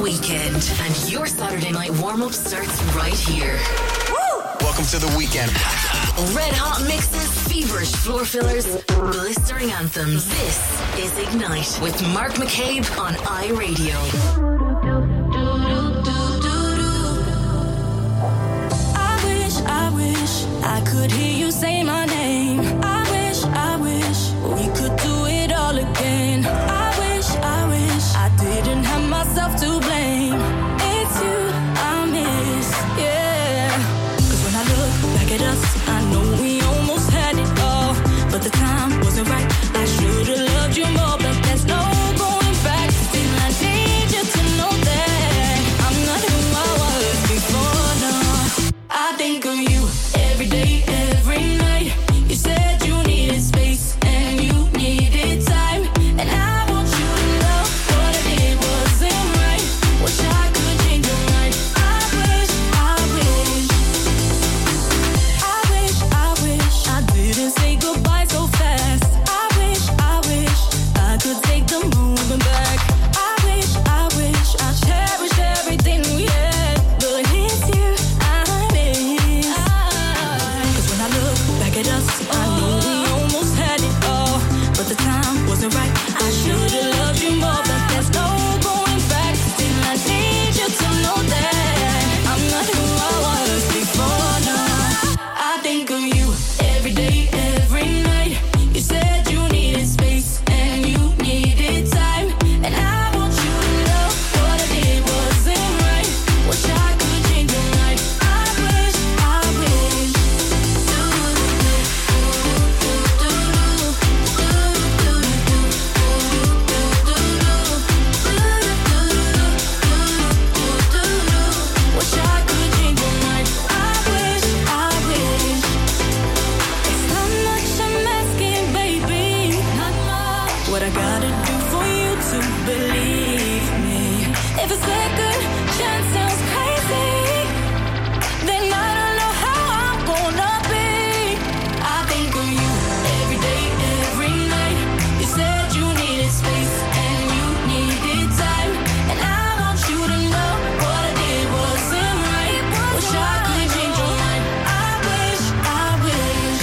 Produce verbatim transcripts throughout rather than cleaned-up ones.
weekend, and your Saturday night warm-up starts right here. Woo! Welcome to the weekend. Red hot mixes, feverish floor fillers, blistering anthems. This is Ignite with Mark McCabe on iRadio. I wish, I wish I could hear you say my name. I wish, I wish we could do it all again. I wish, I wish I didn't have myself to blame. It's you I miss, yeah. Cause when I look back at us, I know we almost had it all, but the time wasn't right. I should've loved you more, but there's no going back. Still I need you to know that I'm not who I was before, no. I think of you every day, every night. You said you needed space and you needed time, and I want you to know what I did wasn't right. Wish I could change your mind. I wish, I wish I wish, I wish I didn't say goodbye so fast. I wish, I wish I could take the moving back. I wish, I wish I cherished everything we had, but it's you I miss. Cause when I look back at us, I know we almost had it all, but the time wasn't right. I should've loved you more, but there's no going back. Still I need you to know that I'm not who I was before, no. I think of you every day, every night. You said you needed space and you needed time, and I want you to know what I did wasn't right. Wish I could change your mind. I wish, I wish. Wish I could change your mind. I wish, I wish. It's not much I'm asking, baby. Not much. What I gotta do for you to believe me? If a second chance sounds crazy, then I don't know how I'm gonna be. I think of you every day, every night. You said you needed space and you needed time, and I want you to know what I did wasn't right. Wish I could change your mind. I wish, I wish.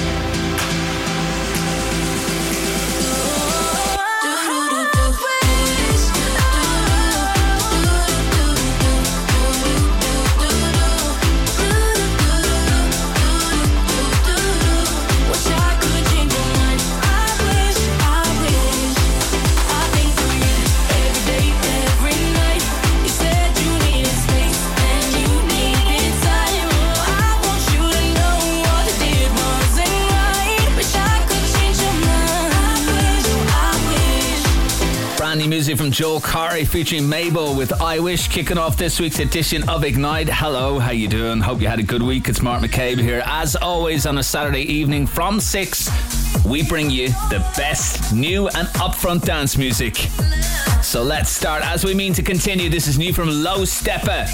Wish I could change your mind. I wish, I wish. I think of you every day, every night. You said you needed space and you needed time. I want you to know what I did wasn't right. Wish I could change your mind. I wish, I wish. Brand new music from Joel Corey featuring Mabel with I Wish, kicking off this week's edition of Ignite. Hello, how you doing? Hope you had a good week. It's Mark McCabe here. As always, on a Saturday evening from six, we bring you the best new and upfront dance music. So let's start as we mean to continue. This is new from Low Steppa.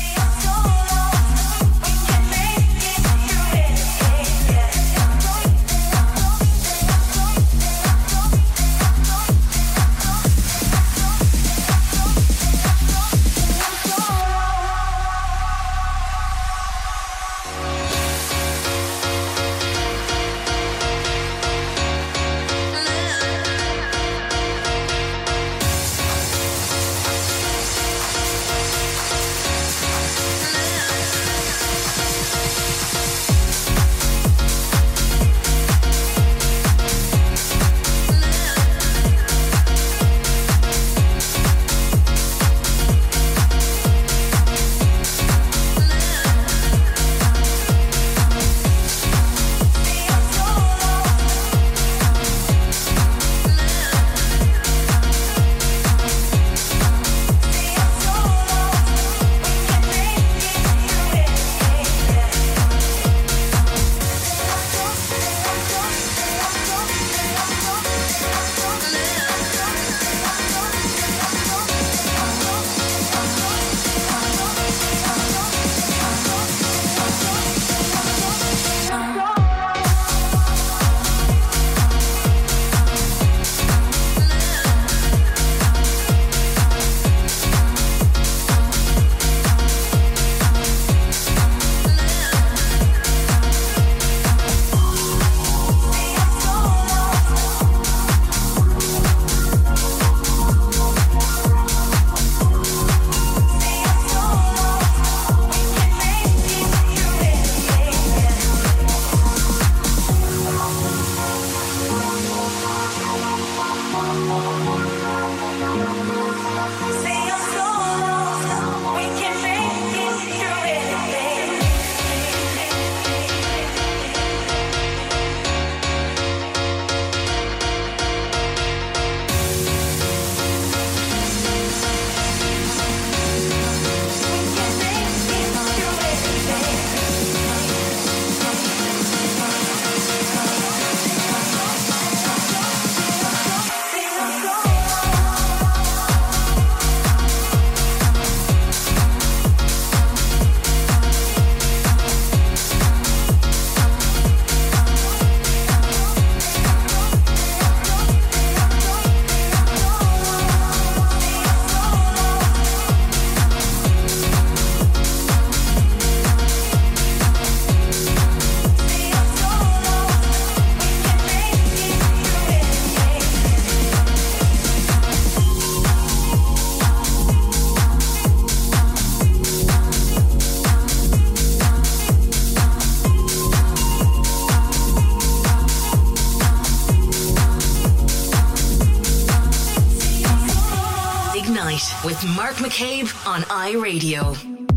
With Mark McCabe on iRadio.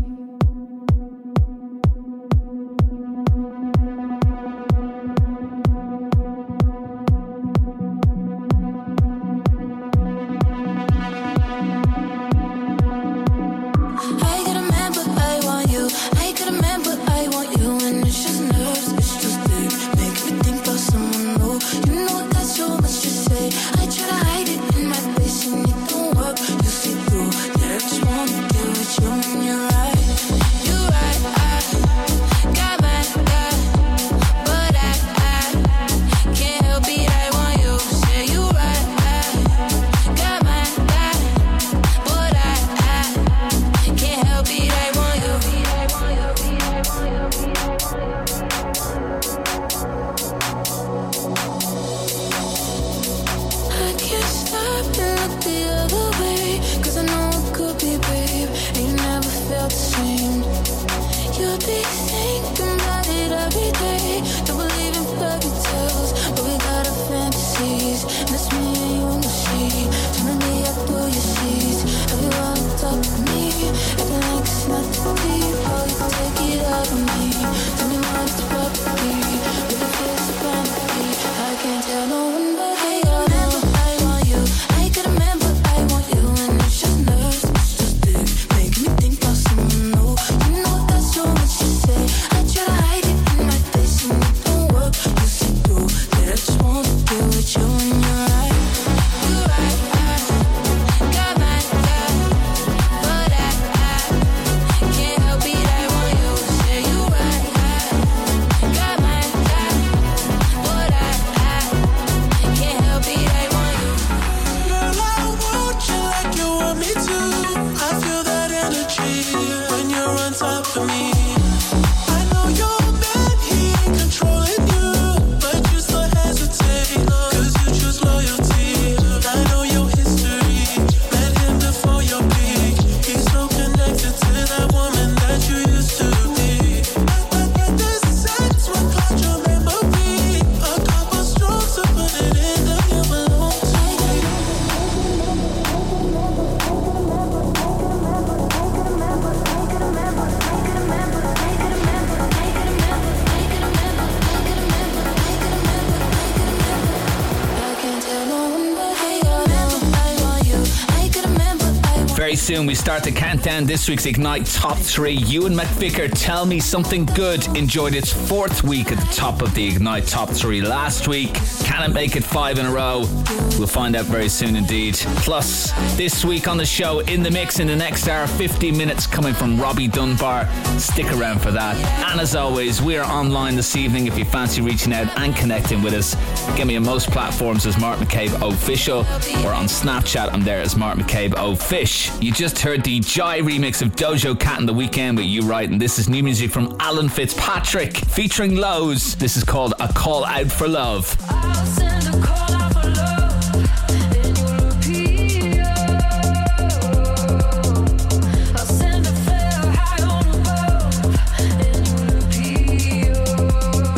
Soon we start to count down this week's Ignite Top three. Ewan McVicker, Tell Me Something Good, enjoyed its fourth week at the top of the Ignite Top three last week. Can it make it five in a row? We'll find out very soon indeed. Plus, this week on the show, in the mix in the next hour, fifty minutes coming from Robbie Dunbar. Stick around for that. And as always, we are online this evening if you fancy reaching out and connecting with us. Get me on most platforms as Mark McCabe Official, or on Snapchat I'm there as Mark McCabe Ofish. You just heard the Jai remix of Dojo Cat in the Weekend with You Right, and this is new music from Alan Fitzpatrick featuring Lowe's. This is called A Call Out for Love. I'll send a call out for love and you'll appear. I'll send a flare high on above and you'll appear.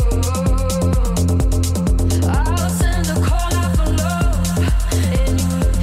I'll send a call out for love and you'll appear.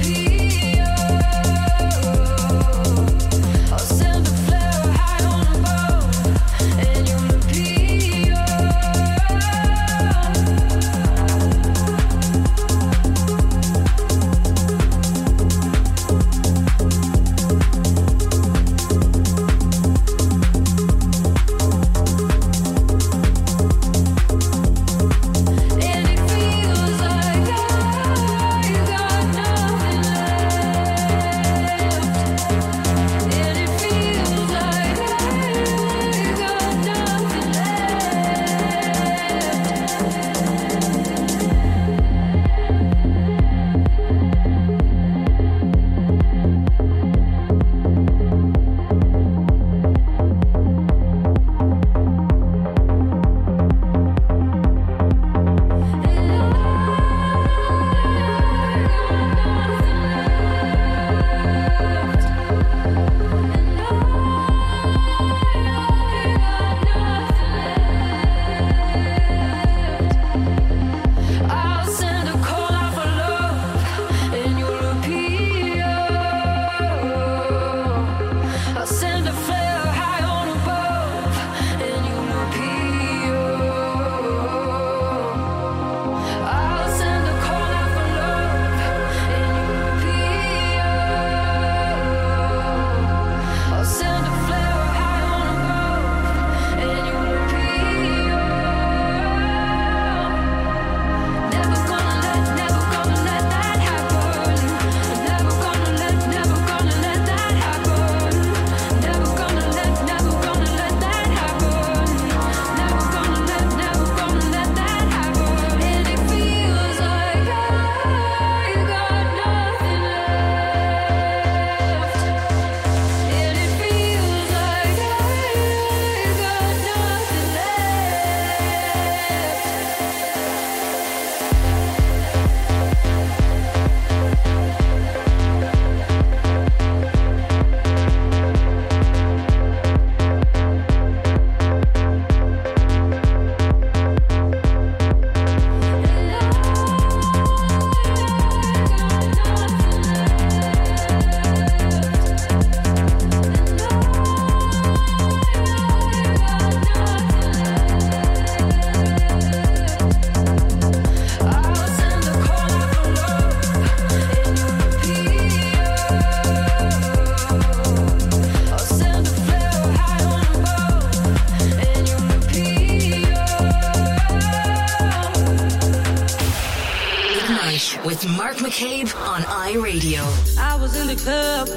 McCabe on iRadio. I was in the club,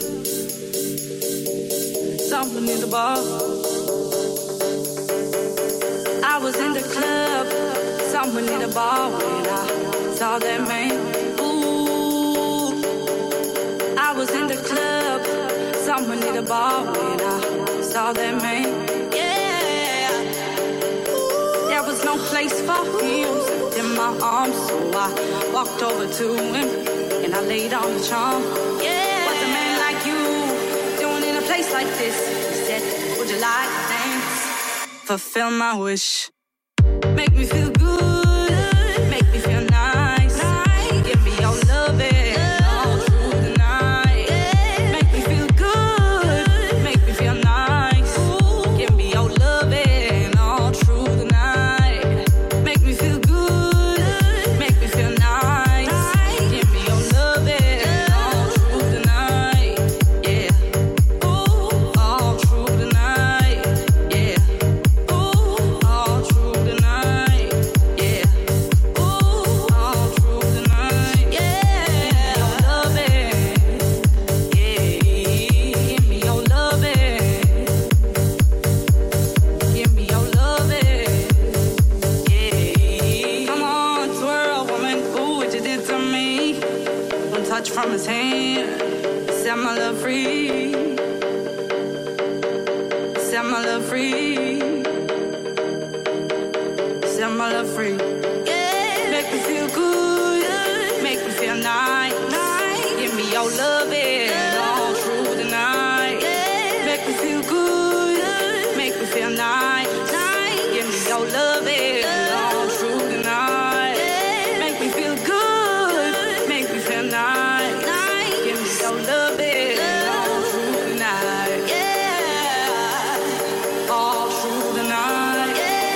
someone in the bar. I was in the club, someone in the bar when I saw that man. Ooh, I was in the club, someone in the bar when I saw that man. Yeah, there was no place for him in my arms, so I walked over to him and I laid on the charm. Yeah, what's a man like you doing in a place like this? He said, would you like to dance? Fulfill my wish. Make me feel good, make me feel nice. Give me your loving all through the night. Make me feel good, make me feel nice. Give me your loving all through the night. Make me feel good, make me feel nice. Give me your loving all through the night. Yeah, ooh, all through the night. Yeah, ooh, all through the night. Yeah, ooh, all through the night. Yeah, your loving. Yeah, give me your loving. Give me your loving. Yeah, come on, twirl, woman. Ooh, what you did to me. One touch from his hand, set my love free. Set my love free. Set my love free. Yeah, make me feel good, make me feel nice. Give me your loving all through the night. Make me feel good, make me feel nice. Give me your loving all through the night. Make me feel good, make me feel nice. Give me your loving all through the night. Yeah, all through the night.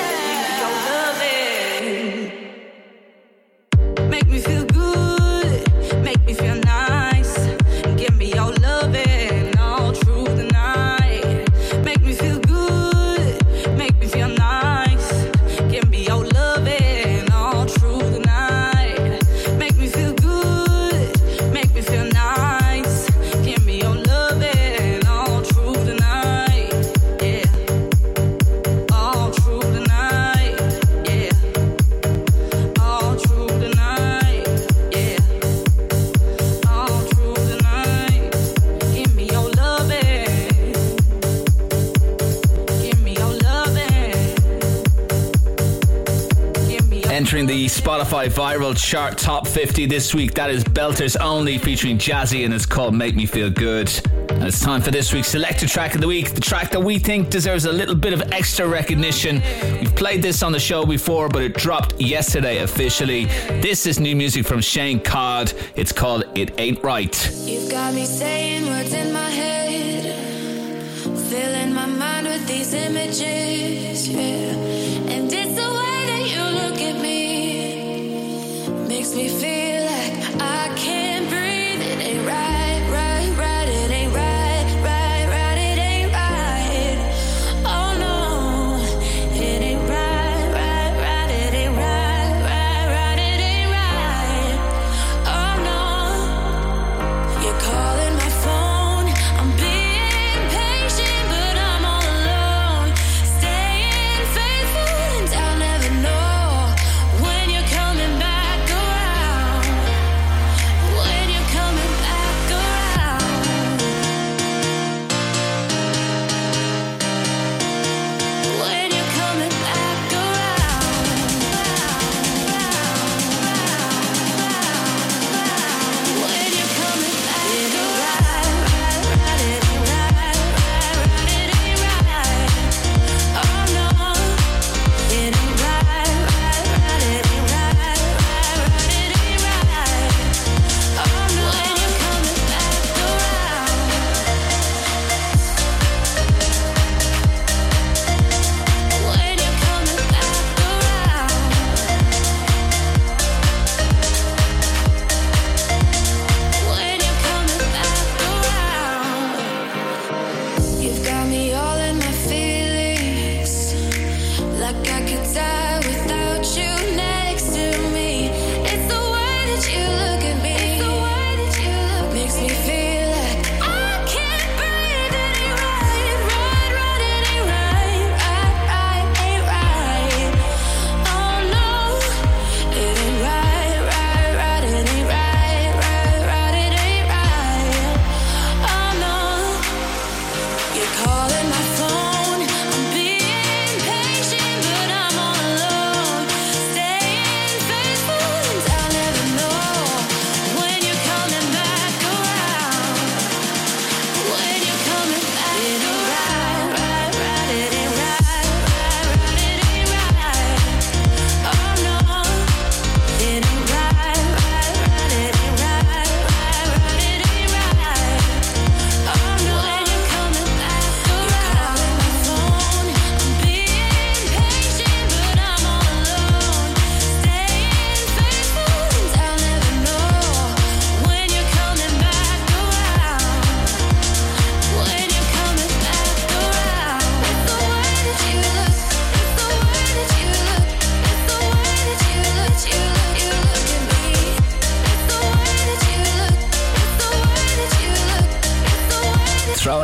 Give me your loving. Make me feel good, make me feel nice. Give me your loving all through the night. Make me feel good, make me feel nice. Give me your loving all through the night. Make me feel good, make me feel nice. Give me your loving all through the night. Yeah, all through the night. Yeah, all through the night. Yeah, all through the night. Give me your loving. Give me your loving. Give me your Entering the Spotify viral chart top fifty this week, that is Belters Only featuring Jazzy, and it's called Make Me Feel Good. And it's time for this week's selected track of the week, the track that we think deserves a little bit of extra recognition. We've played this on the show before, but it dropped yesterday officially. This is new music from Shane Codd. It's called It Ain't Right. You've got me saying words in my head, filling my mind with these images, yeah. And it's the way that you look at me, makes me feel like I can't breathe. It ain't right, right, right. It ain't right, right, right. It ain't right. Oh no, it ain't right, right, right. It ain't right, right, right. It ain't right. Oh no. You're calling my phone. I'm being patient, but I'm all alone. Staying faithful, and I'll never know when you're coming back around.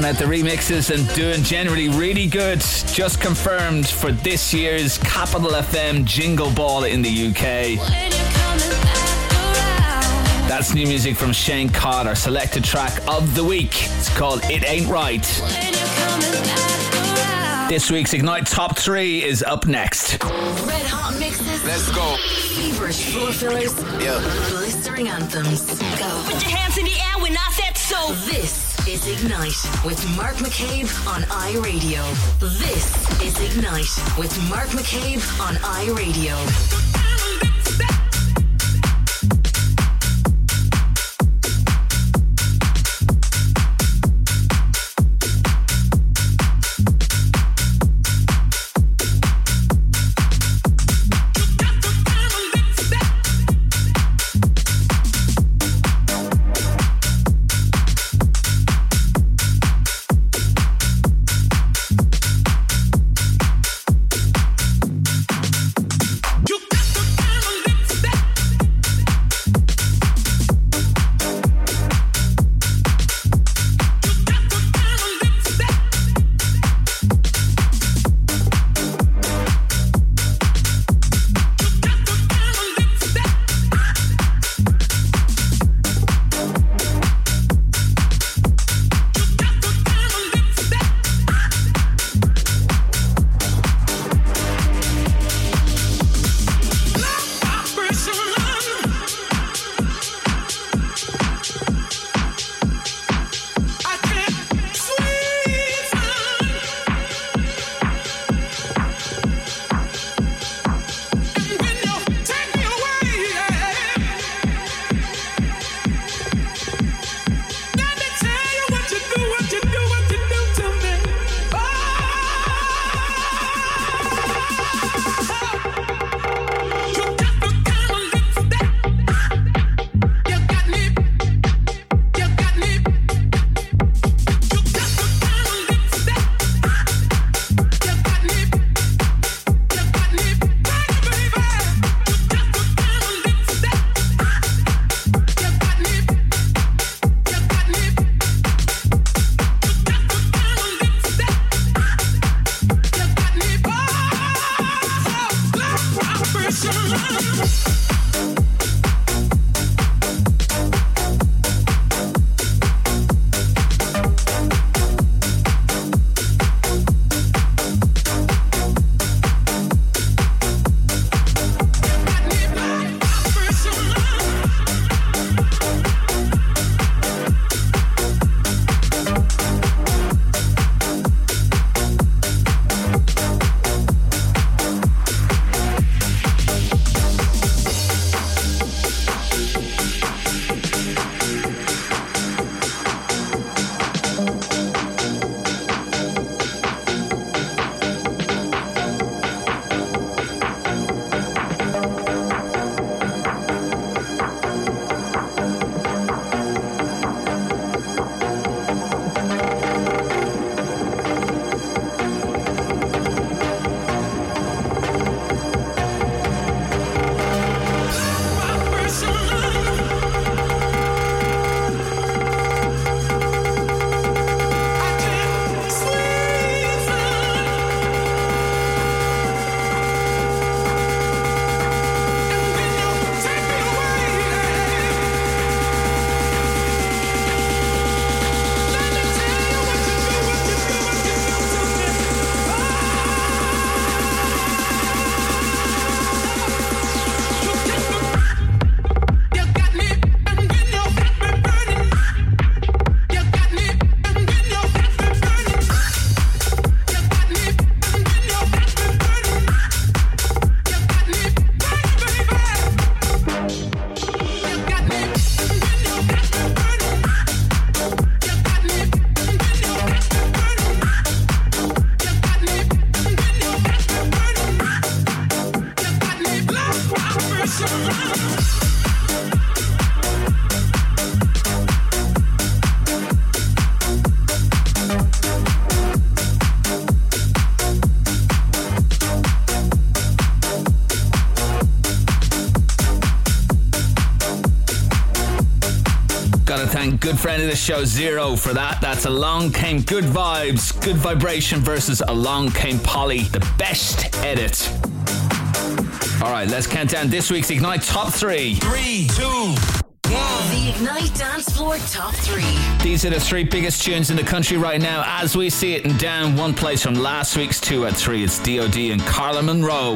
throwing out the remixes and doing generally really good. Just confirmed for this year's Capital F M Jingle Ball in the U K. That's new music from Shane Codd, our selected track of the week. It's called It Ain't Right. This week's Ignite Top three is up next. Red Hot Mixes. Let's go. Feverish floor fillers. Yeah. Blistering anthems. Go. Put your hands in the air when I said so. This is Ignite with Mark McCabe on iRadio. This is Ignite with Mark McCabe on iRadio. You got to thank good friend of the show Zero for that. That's Along Came Good Vibes, Good Vibration versus Along Came Polly, the best edit. Alright, let's count down this week's Ignite Top three. Three, two, one. The Ignite Dance Floor Top three. These are the three biggest tunes in the country right now as we see it, and down one place from last week's two at three. It's D O D and Carla Monroe.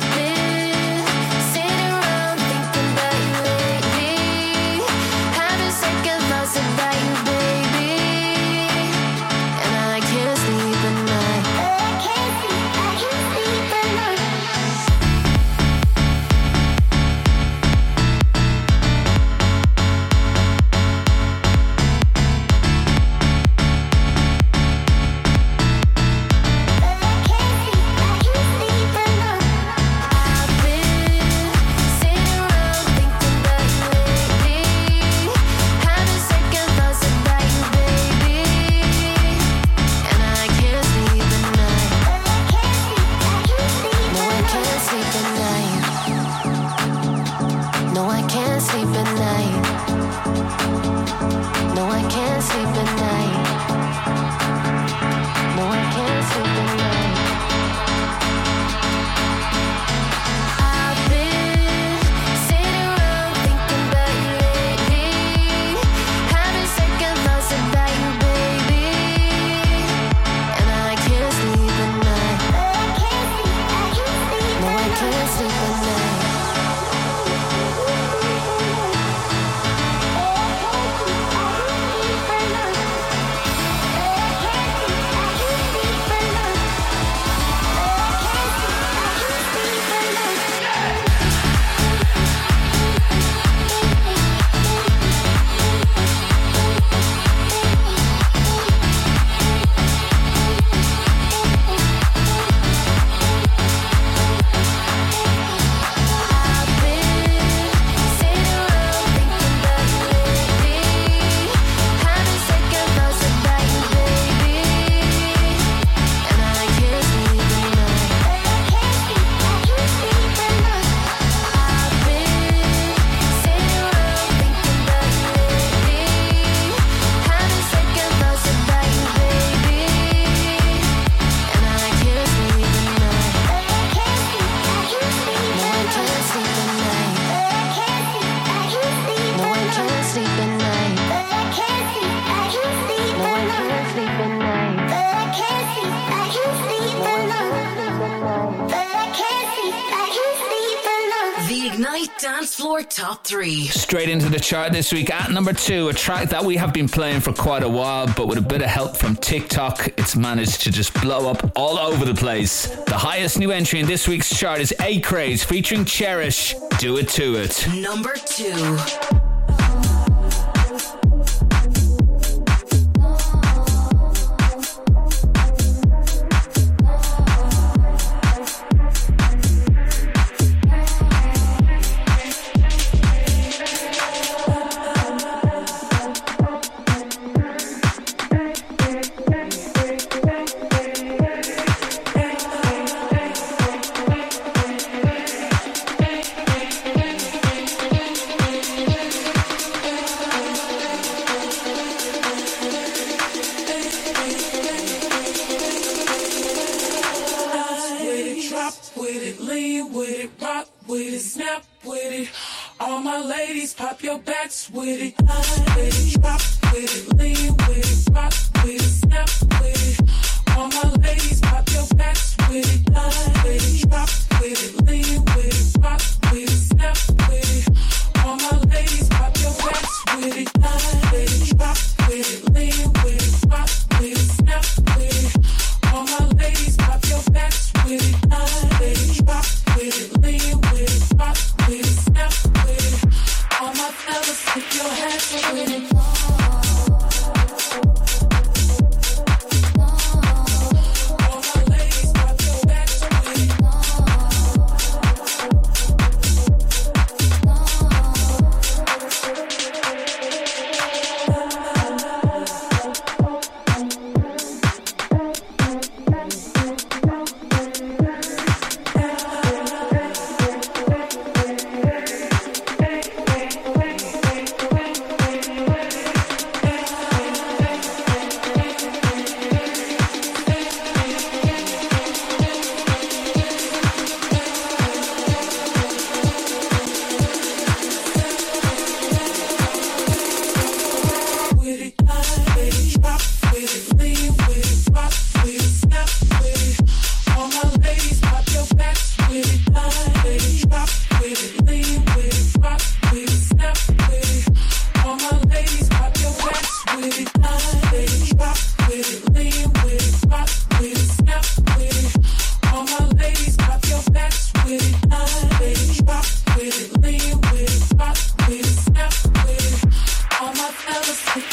Dance Floor Top three. Straight into the chart this week at number two, a track that we have been playing for quite a while, but with a bit of help from TikTok, it's managed to just blow up all over the place. The highest new entry in this week's chart is A-Craze featuring Cherish, Do It To It. Number two. All my fellas, keep your hands with it.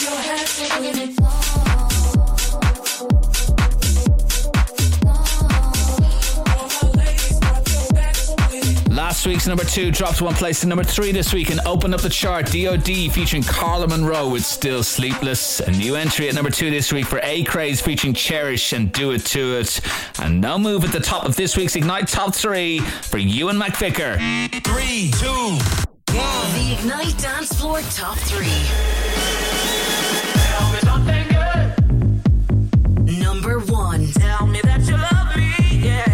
Last week's number two dropped one place to number three this week and opened up the chart. D O D featuring Carla Monroe with Still Sleepless. A new entry at number two this week for A-Craze featuring Cherish and Do It To It. And no move at the top of this week's Ignite Top three for Ewan McVicker. Three, two, one. The Ignite Dance Floor Top three. Tell me something good. Number one. Tell me that you love me, yeah.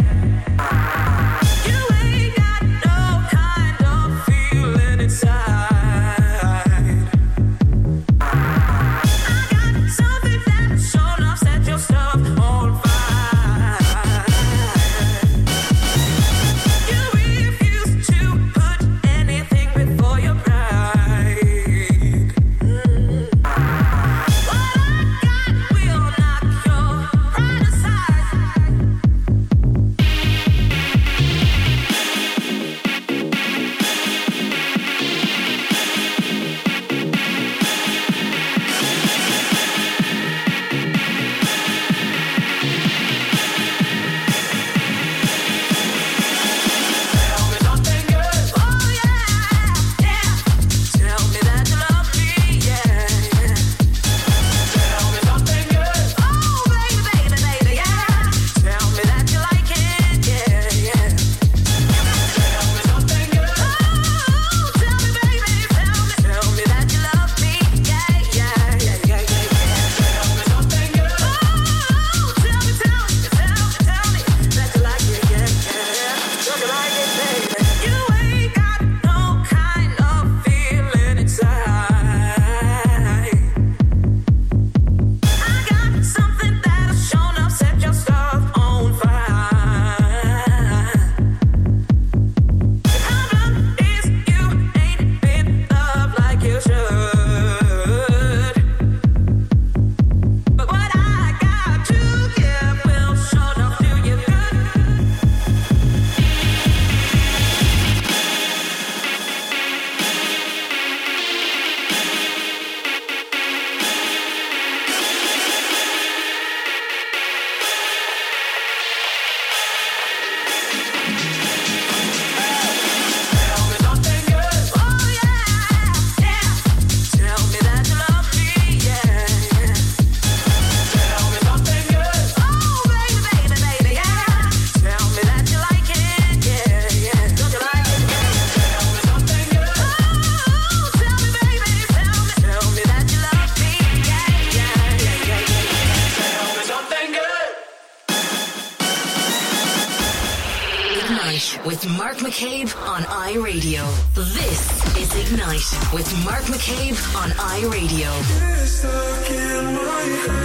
With Mark McCabe on iRadio. This is Ignite with Mark McCabe on iRadio. It's stuck in my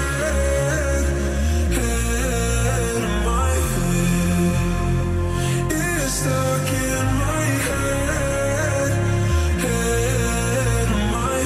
head, head in my head. It's stuck in my head, head in my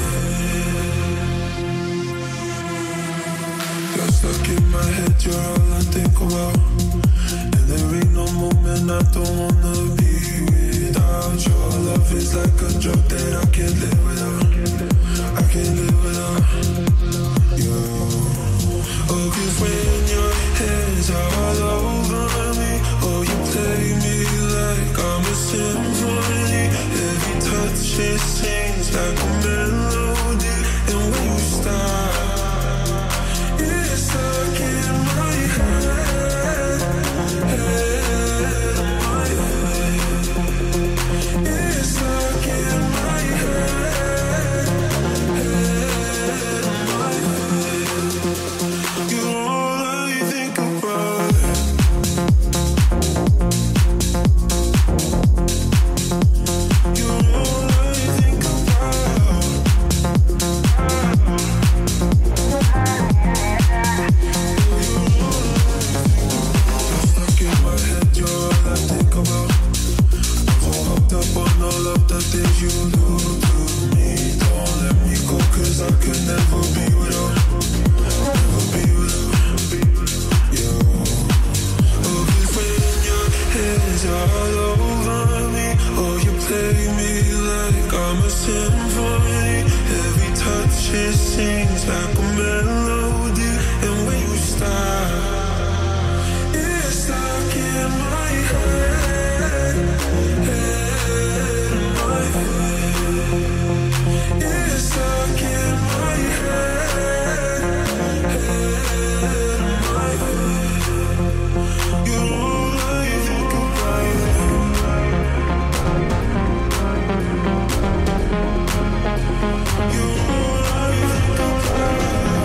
head. You're stuck in my head, you're all I think about. There ain't no moment I don't wanna be without. Your love is like a drug that I can't live without. I can't live without you. Oh, 'cause when your hands are all over me, oh, you play me like I'm a symphony. Every touch it sings like a melody. And when you stop, it's stuck in my head. It's stuck in my head. It's like a melody, and when you stop, it's stuck in my head, head, my head. It's stuck in my head, head, my head. You're all I think about. You're all I think about.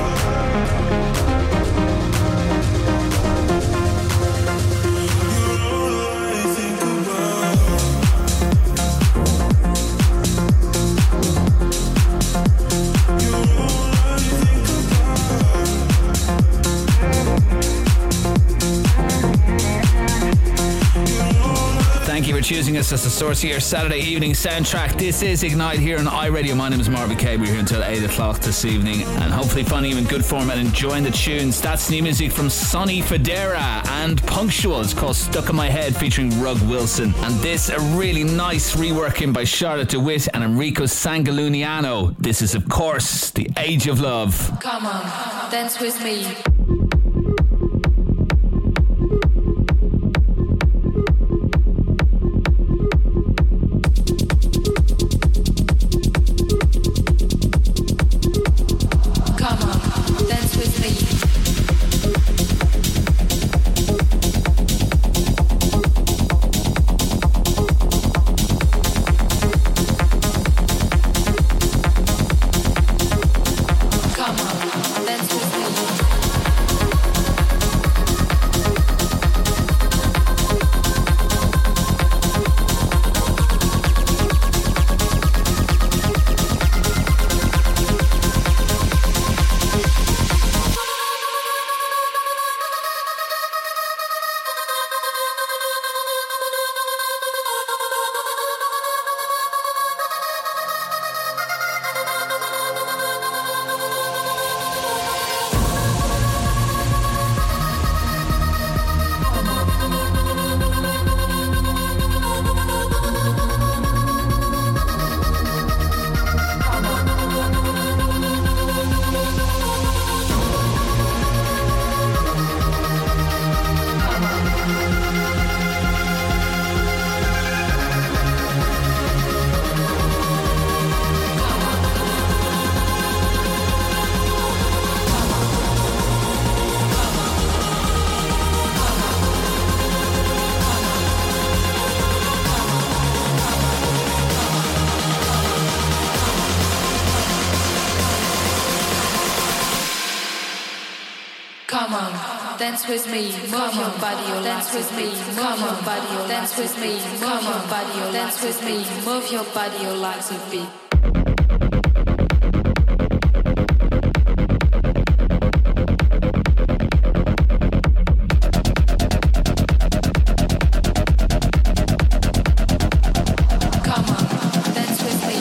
You're all I think about. You're all I think Thank you for choosing us as the source of your Saturday evening soundtrack. This is Ignite here on iRadio. My name is Mark McCabe. We're here until eight o'clock this evening and hopefully finding you in good form and enjoying the tunes. That's new music from Sonny Fodera and Punctual. It's called Stuck in My Head featuring Rug Wilson. And this, a really nice reworking by Charlotte DeWitt and Enrico Sangaluniano. This is, of course, The Age of Love. Come on, dance with me. Come on, dance with me. Come on, dance with me. Come on, dance with me. Move your body, or dance with me. Move your body, or dance with me. Move your body, or dance with me. Move your body, or legs a beat. Come on, dance with me.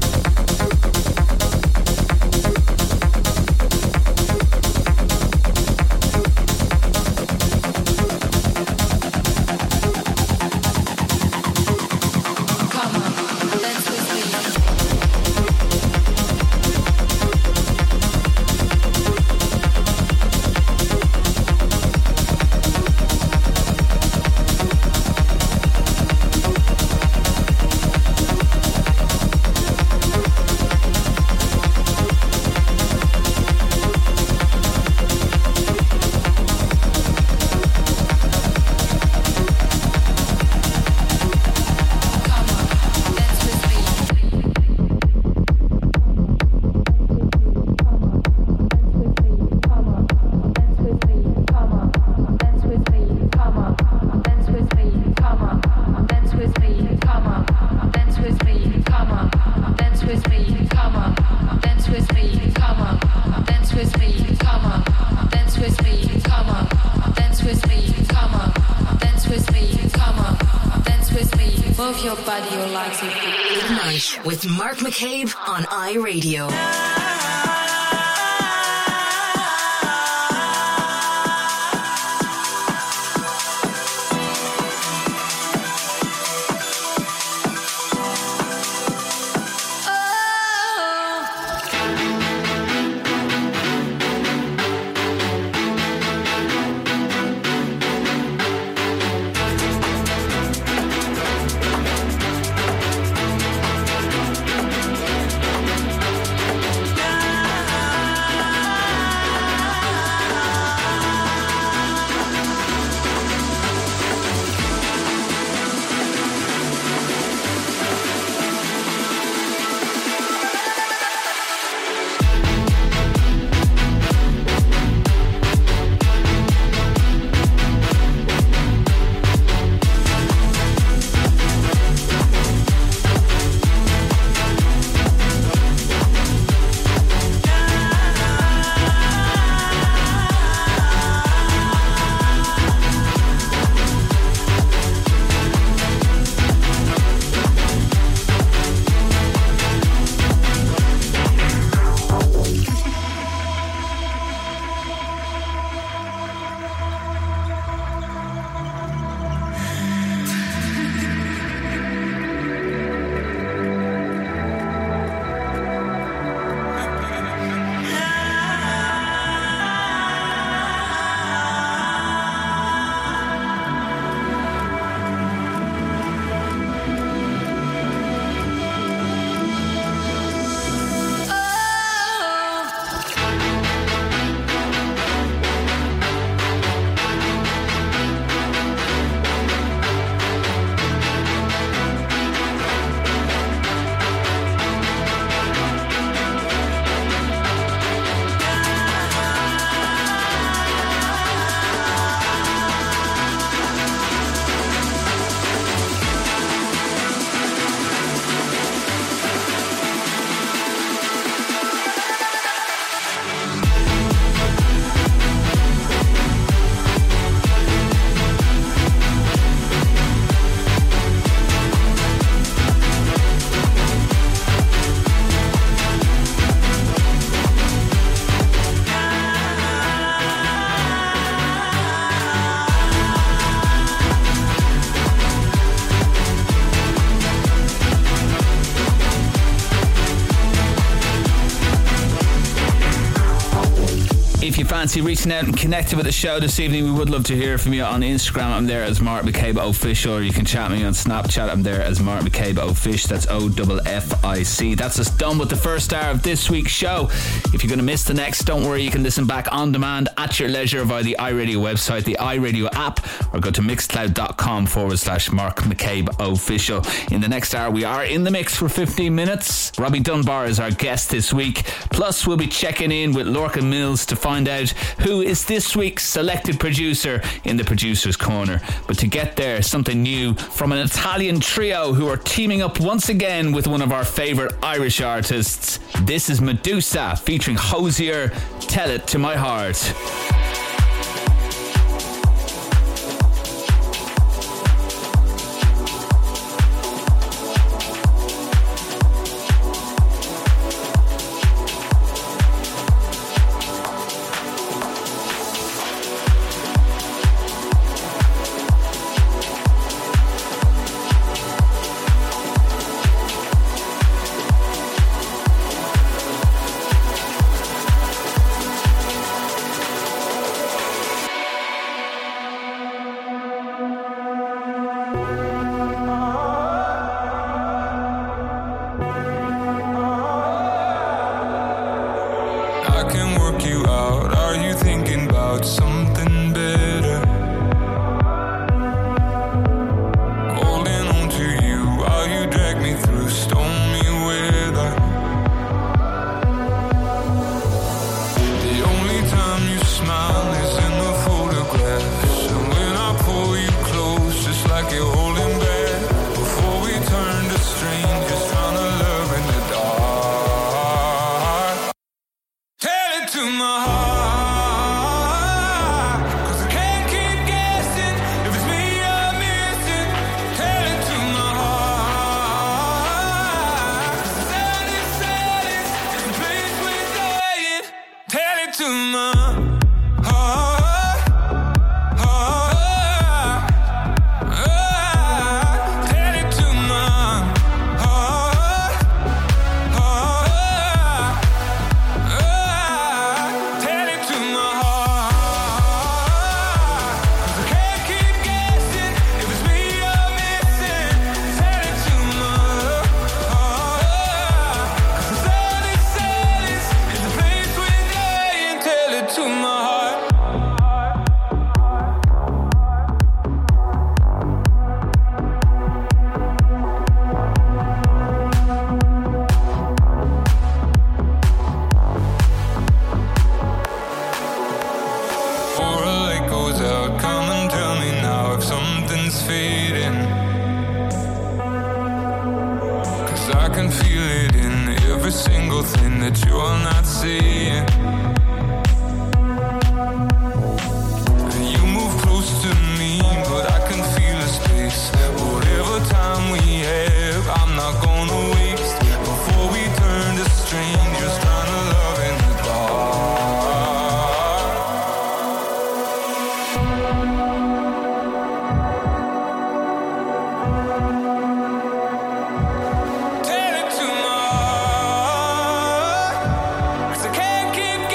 Come on, dance with me. Move your body, your legs. Ignite with Mark McCabe on iRadio. If you fancy reaching out and connecting with the show this evening, we would love to hear from you on Instagram. I'm there as Mark McCabe Official, or you can chat me on Snapchat. I'm there as Mark McCabe Offish. That's O F F I C. That's us done with the first hour of this week's show. If you're going to miss the next, don't worry, you can listen back on demand at your leisure via the iRadio website, the iRadio app, or go to mixcloud.com forward slash Mark McCabe Official. In the next hour, we are in the mix for fifteen minutes. Robbie Dunbar is our guest this week. Plus, we'll be checking in with Lorcan Mills to find out who is this week's selected producer in the Producer's Corner. But to get there, something new from an Italian trio who are teaming up once again with one of our favourite Irish artists. This is Medusa featuring Hozier, Tell It to My Heart. Keep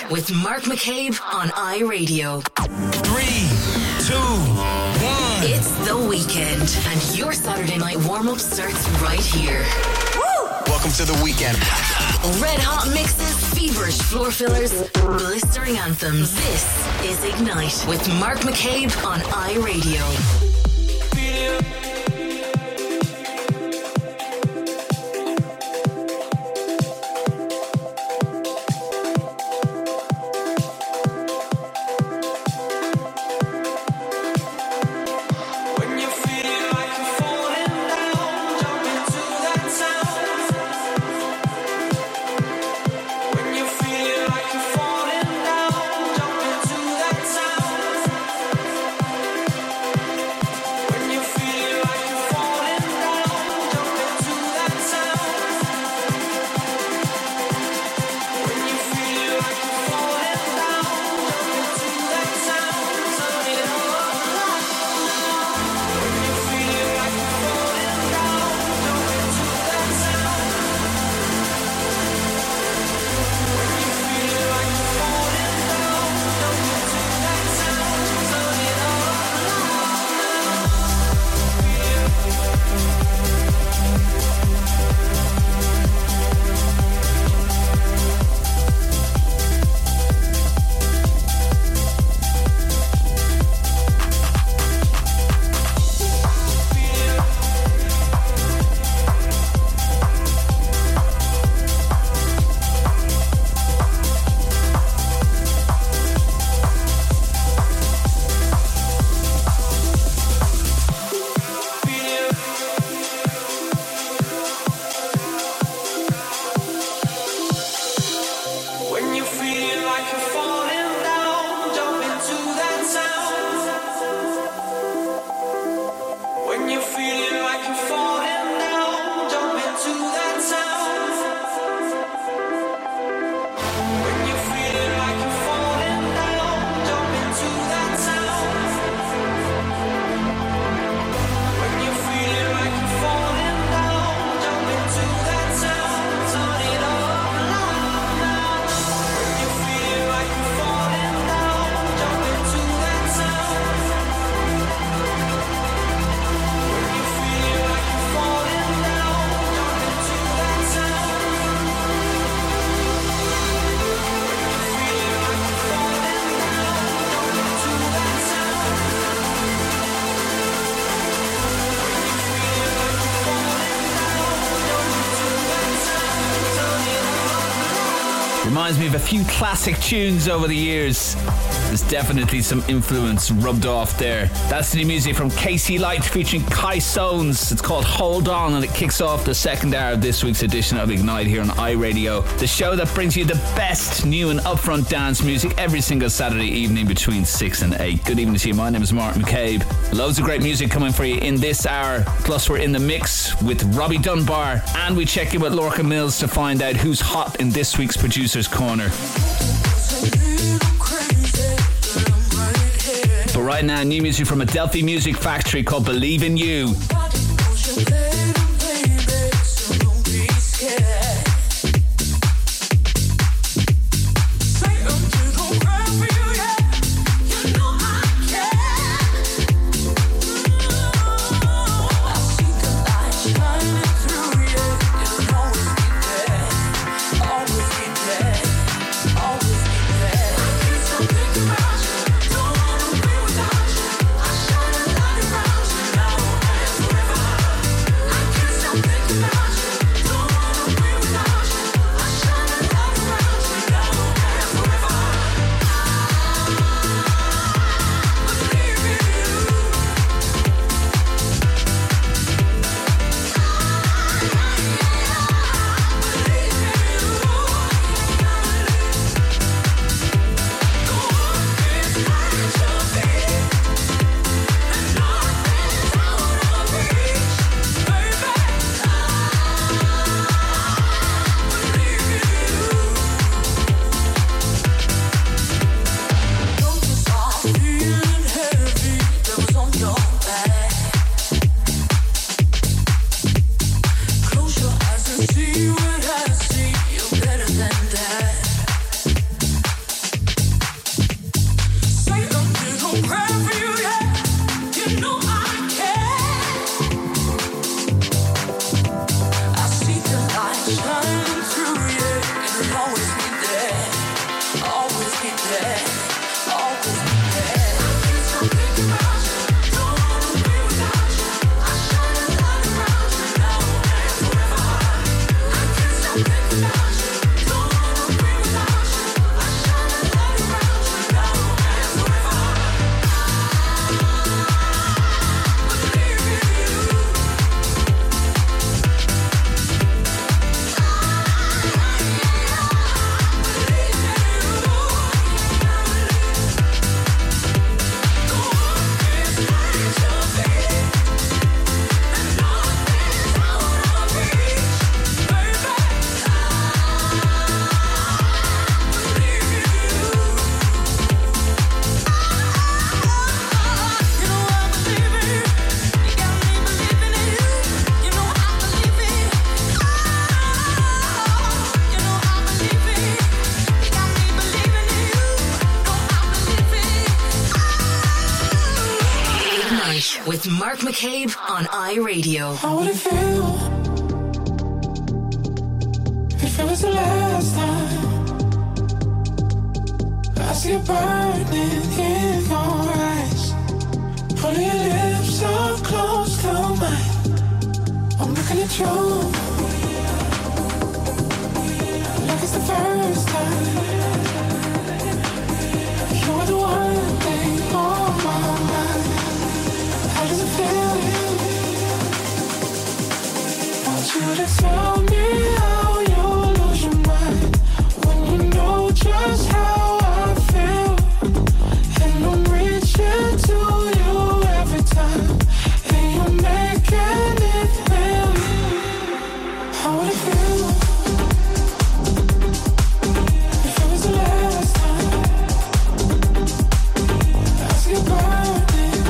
with Mark McCabe on iRadio. Three, two, one. It's the weekend, and your Saturday night warm-up starts right here. Woo! Welcome to the weekend. Red hot mixes, feverish floor fillers, blistering anthems. This is Ignite with Mark McCabe on iRadio. Reminds me of a few classic tunes over the years. There's definitely some influence rubbed off there. That's the new music from Casey Light featuring Kai Sones. It's called Hold On, and it kicks off the second hour of this week's edition of Ignite here on iRadio, the show that brings you the best new and upfront dance music every single Saturday evening between six and eight. Good evening to you. My name is Mark McCabe. Loads of great music coming for you in this hour. Plus, we're in the mix with Robbie Dunbar, and we check in with Lorca Mills to find out who's hot in this week's Producer's Corner. But right now, new music from Adelphi Music Factory called Believe in You. Don't With Mark McCabe on iRadio. How would it feel if it was the last time I see it burning in your eyes, pulling your lips up close to mine? I'm looking at you like it's the first time. You're the one thing on my mind. How does it feel? Want you to tell me how you lose your mind when you know just how I feel. And I'm reaching to you every time, and you're making it real. How would it feel if it was the last time I see you burning?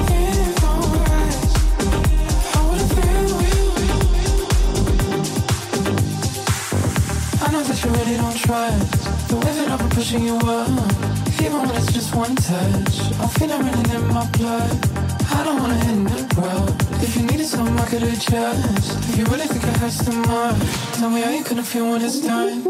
You really don't trust the way that I've been pushing you up, even when it's just one touch. I feel it running in my blood. I don't wanna end it well. If you needed something I could adjust. If you really think it hurts too much, tell me how you gonna feel when it's done.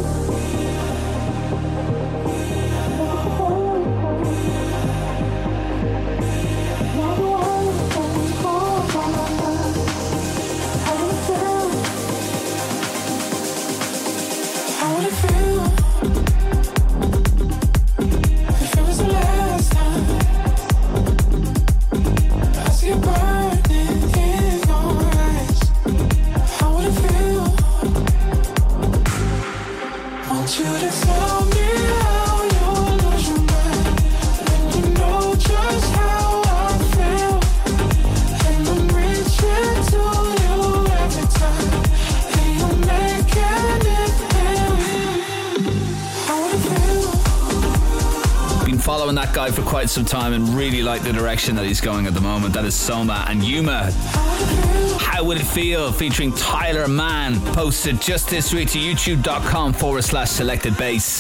Following that guy for quite some time and really like the direction that he's going at the moment. That is Soma and Yuma. How Would It Feel featuring Tyler Mann, posted just this week to youtube.com forward slash selected bass.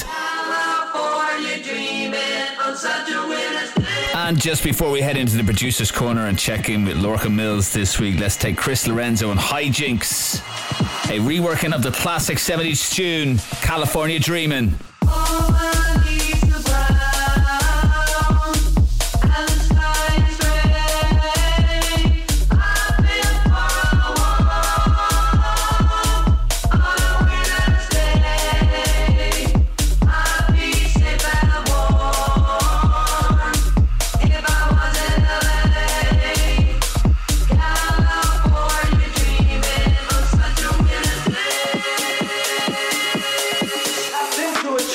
And just before we head into the producer's corner and check in with Lorca Mills this week, let's take Chris Lorenzo and Hijinks, a reworking of the classic seventies tune California Dreamin'. I've been through it.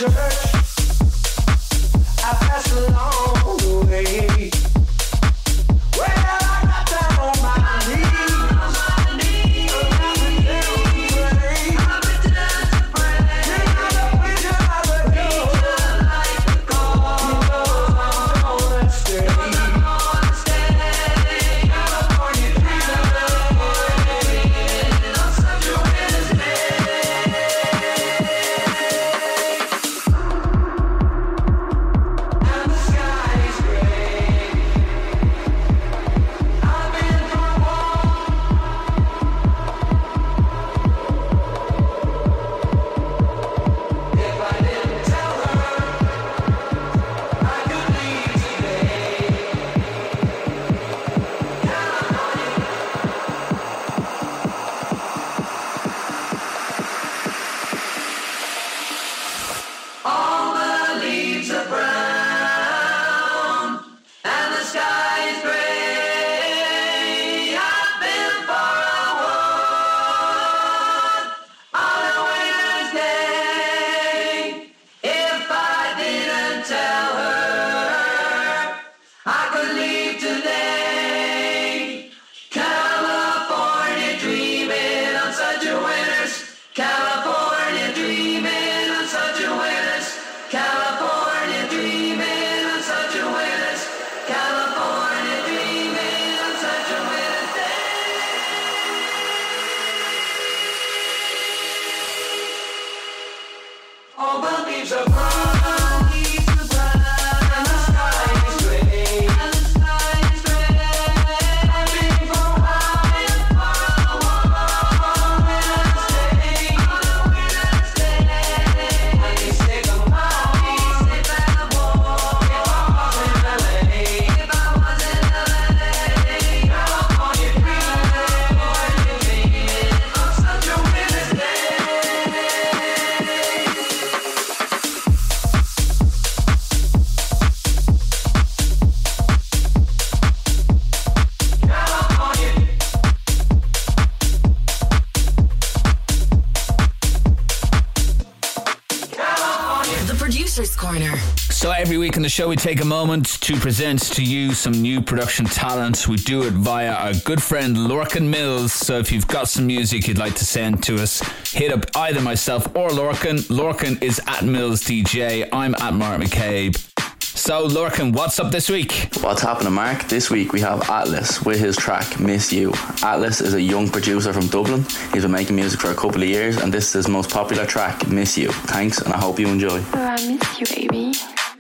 So every week on the show we take a moment to present to you some new production talent. We do it via our good friend Lorcan Mills. So if you've got some music you'd like to send to us, hit up either myself or Lorcan. Lorcan is at Mills D J. I'm at Mark McCabe. So Lorcan, what's up this week? What's happening, Mark? This week we have Atlas with his track Miss You. Atlas is a young producer from Dublin. He's been making music for a couple of years and this is his most popular track, Miss You. Thanks and I hope you enjoy. Oh, I miss you, baby.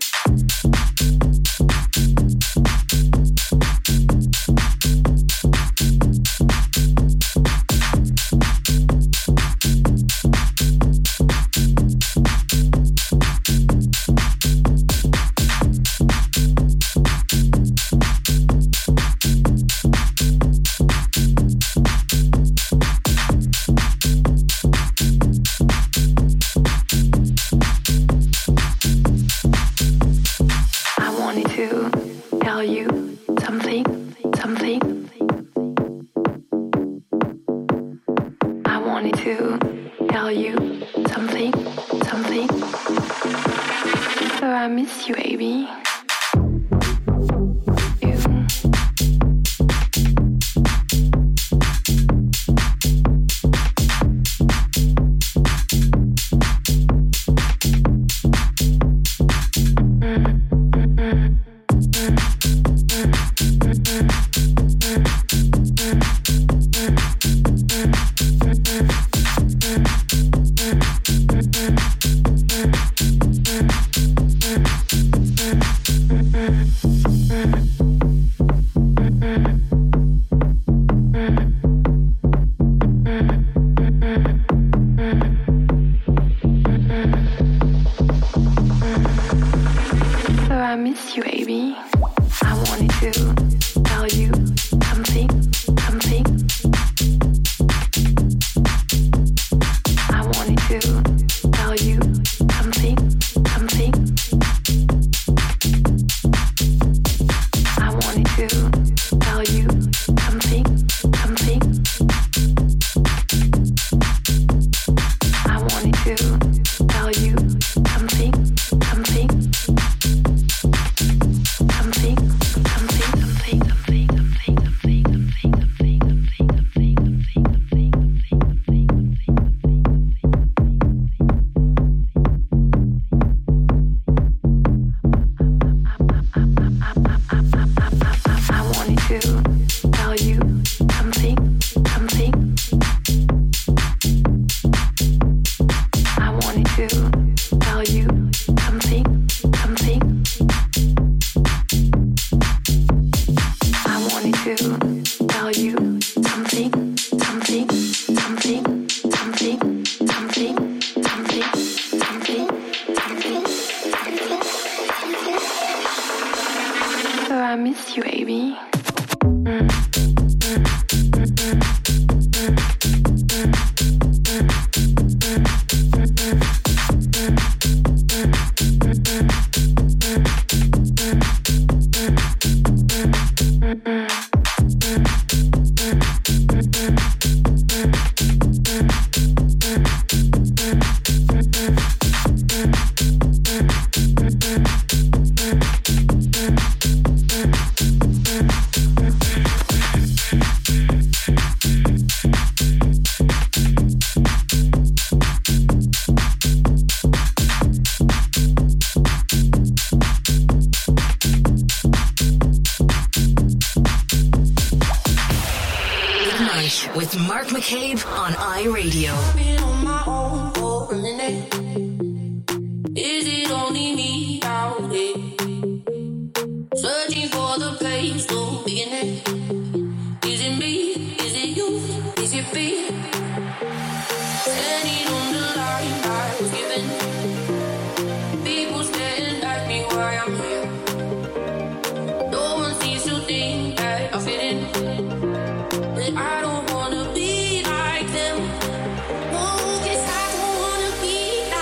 With Mark McCabe on iRadio. Is it only me out there? Searching for the place to begin. Is it me? Is it you? Is it me? Standing on the line I was given. People staring at me while I'm here. No one seems to think that I fit in. That I don't wanna be like them. Oh, 'cause I don't wanna be like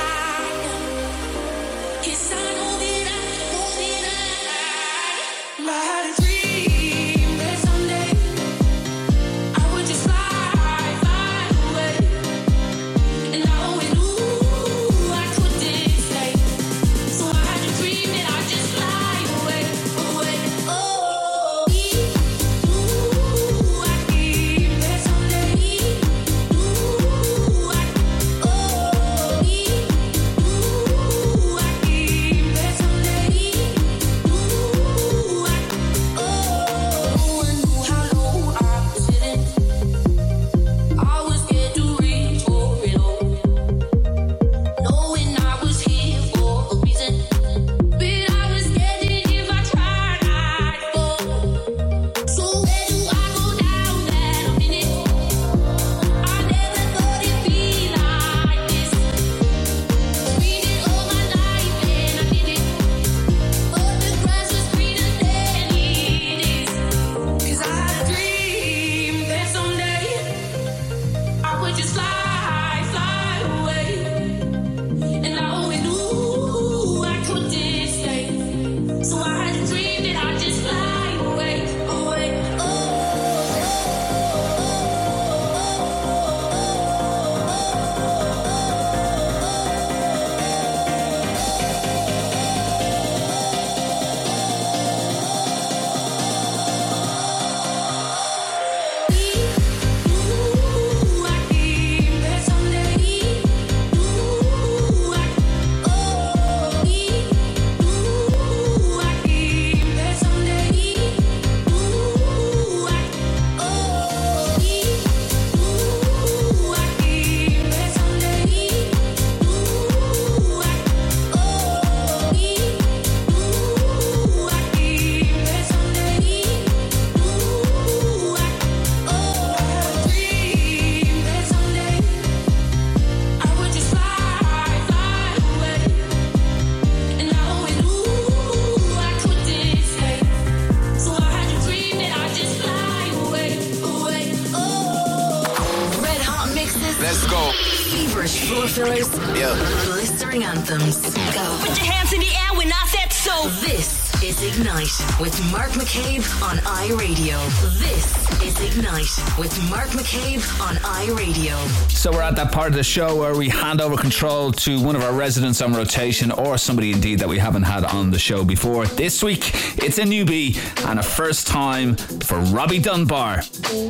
go. Feverish floor fillers. Yeah. Blistering anthems. Go. Put your hands in the air when I said so. This is Ignite with Mark McCabe on iRadio. This is Ignite with Mark McCabe on iRadio. So we're at that part of the show where we hand over control to one of our residents on rotation, or somebody indeed that we haven't had on the show before. This week it's a newbie and a first time for Robbie Dunbar.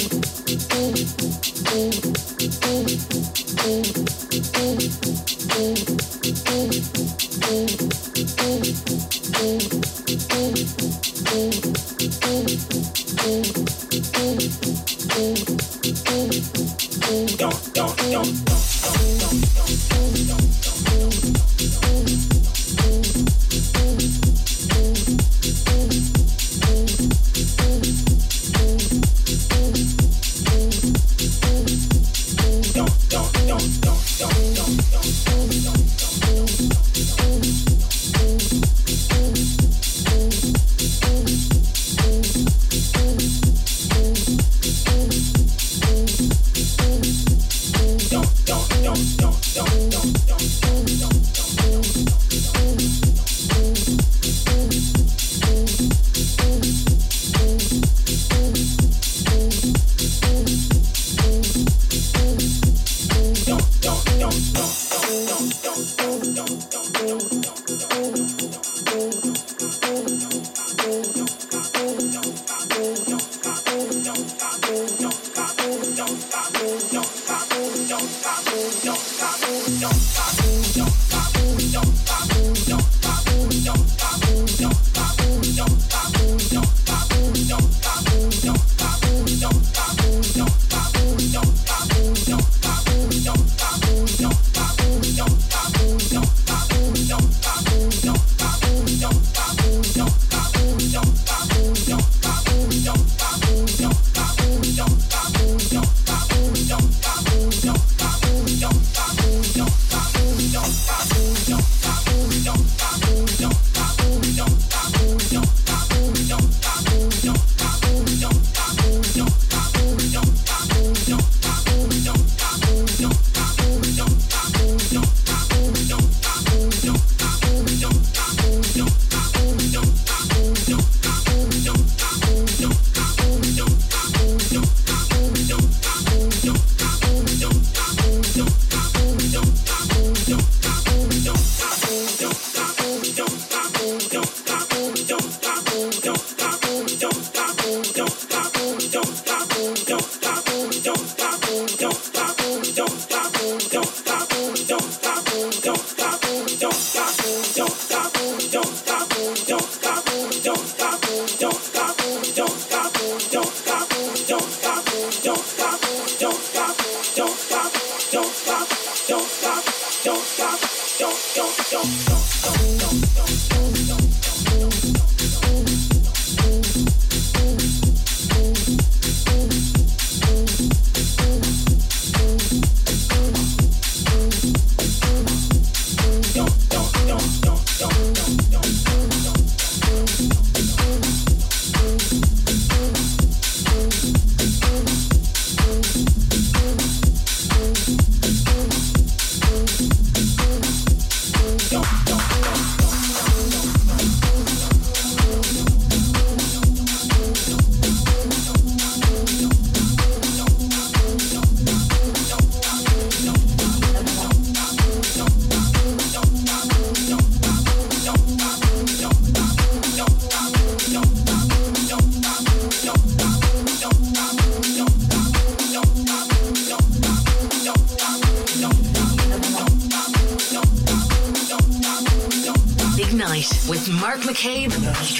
McCabe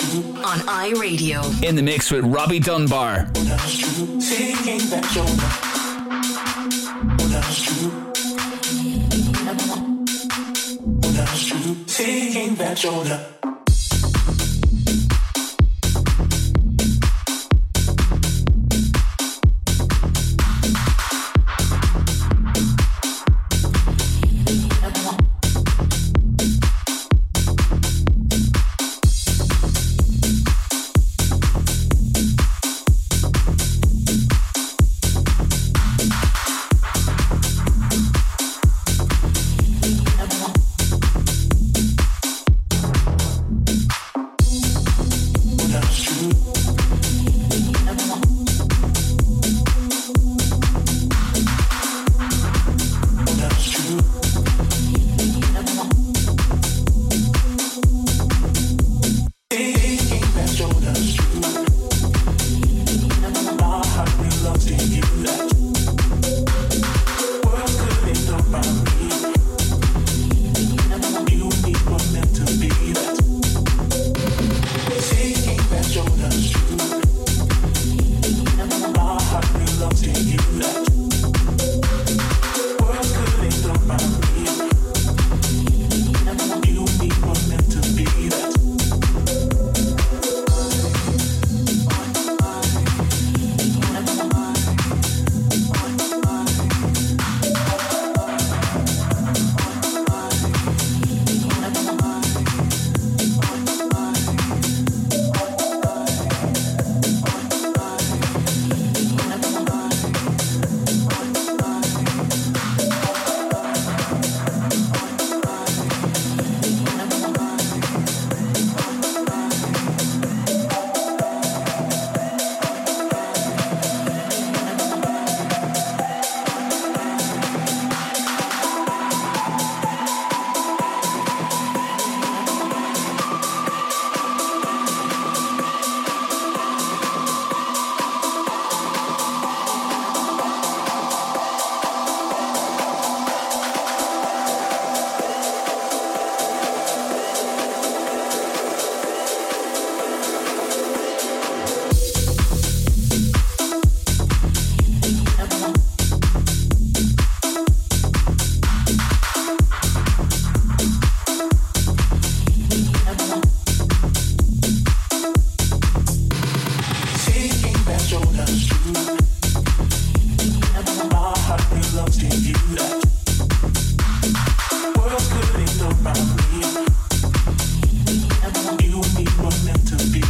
on iRadio. In the mix with Robbie Dunbar. Taking back shoulder.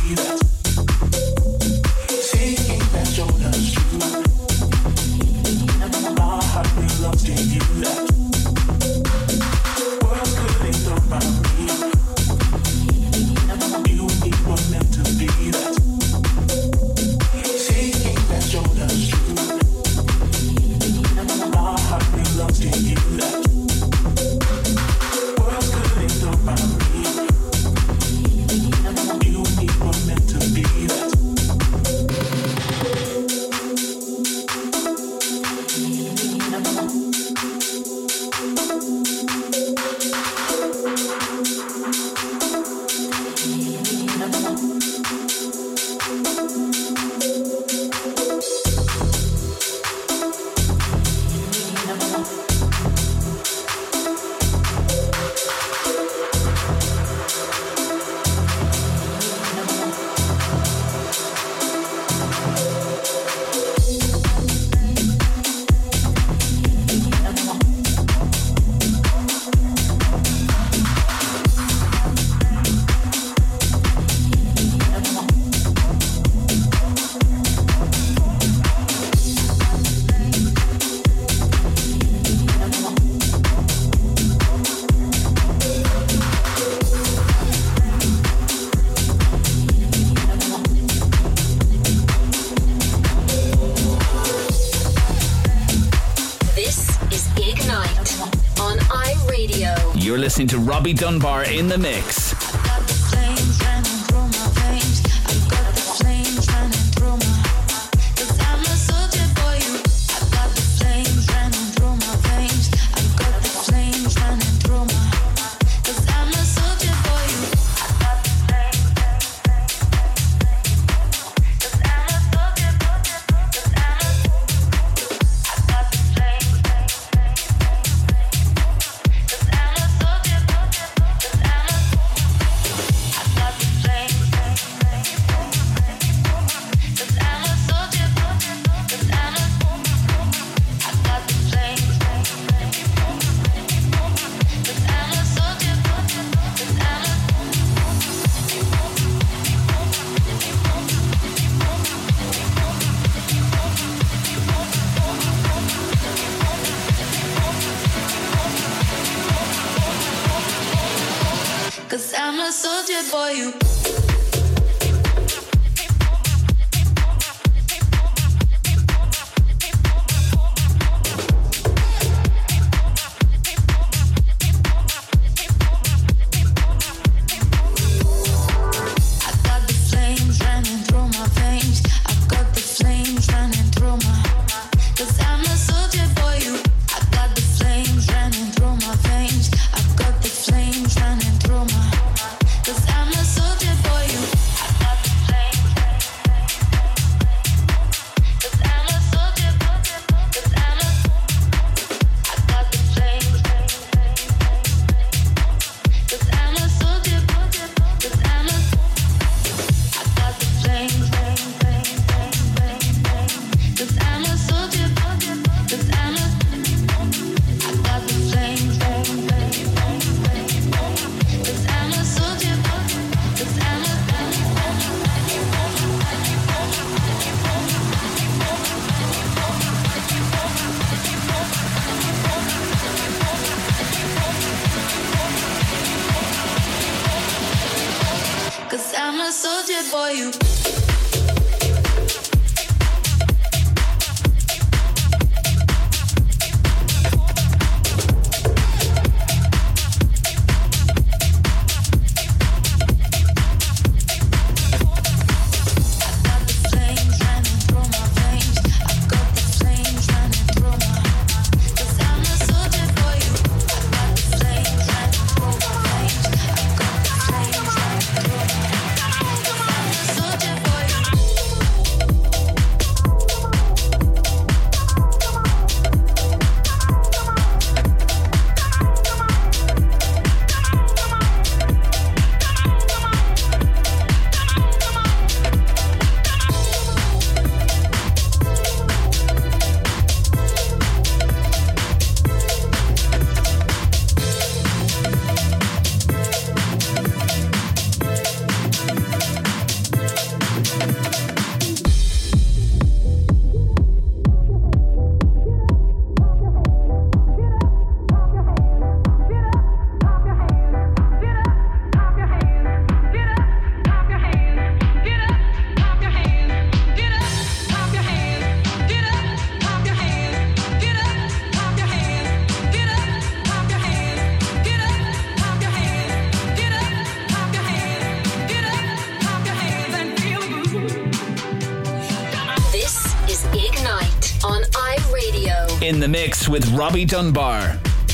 Listening to Robbie Dunbar in the mix. For you. Soldier boy. in the mix with Robbie Dunbar.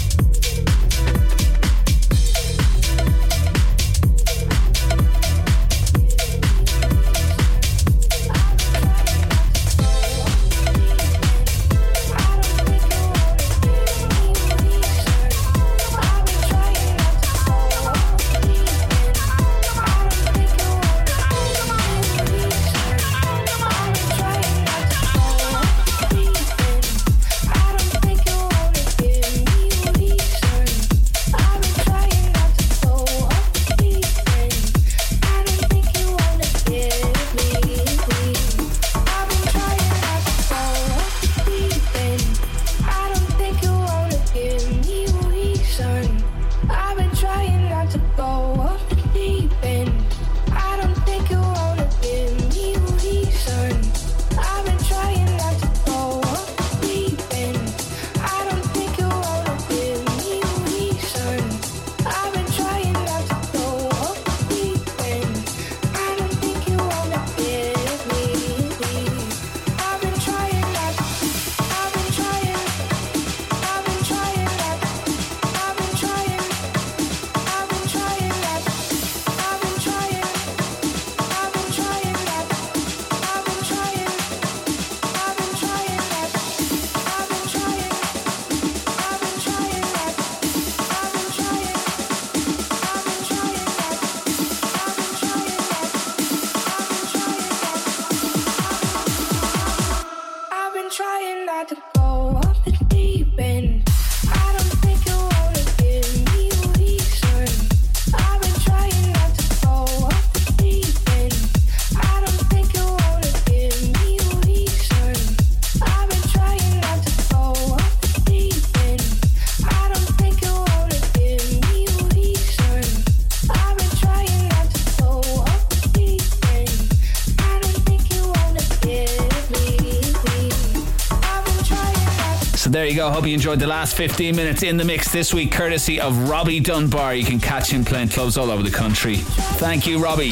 There you go. Hope you enjoyed the last fifteen minutes in the mix this week, courtesy of Robbie Dunbar. You can catch him playing clubs all over the country. Thank you, Robbie.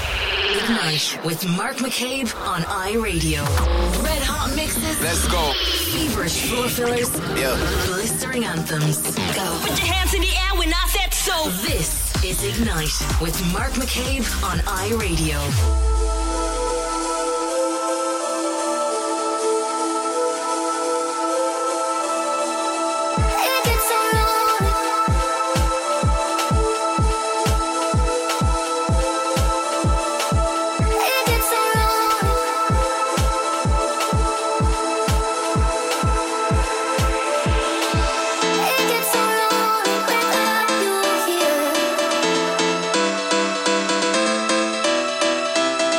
Ignite with Mark McCabe on iRadio. Red hot mixes. Let's go. Feverish floor fillers. Yeah. Blistering anthems. Go. Put your hands in the air when I said so. This is Ignite with Mark McCabe on iRadio. Here.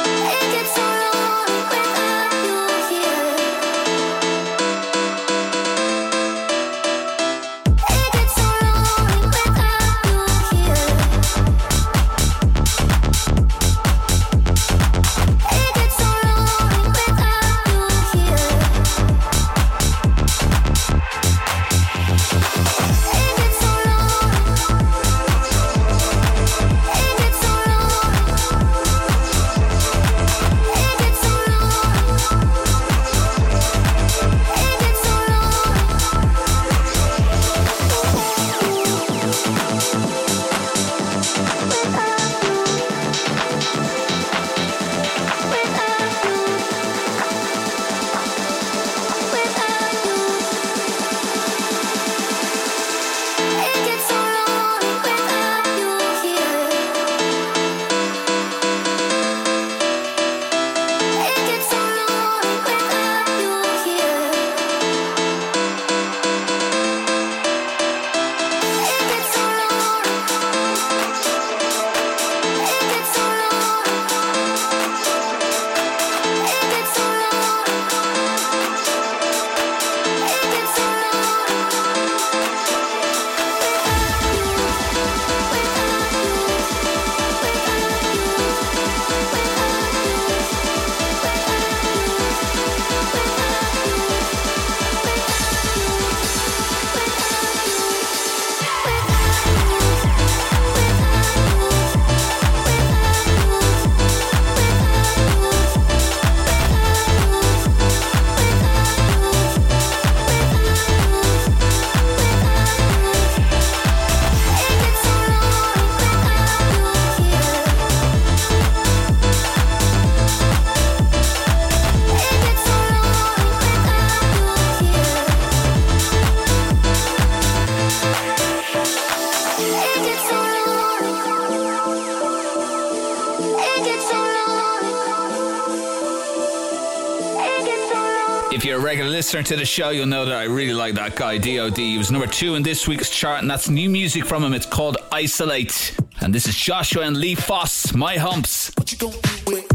If you're a regular listener to the show, you'll know that I really like that guy, D O D. He was number two in this week's chart, and that's new music from him. It's called Isolate. And this is Joshua and Lee Foss, My Humps. What you gonna do with?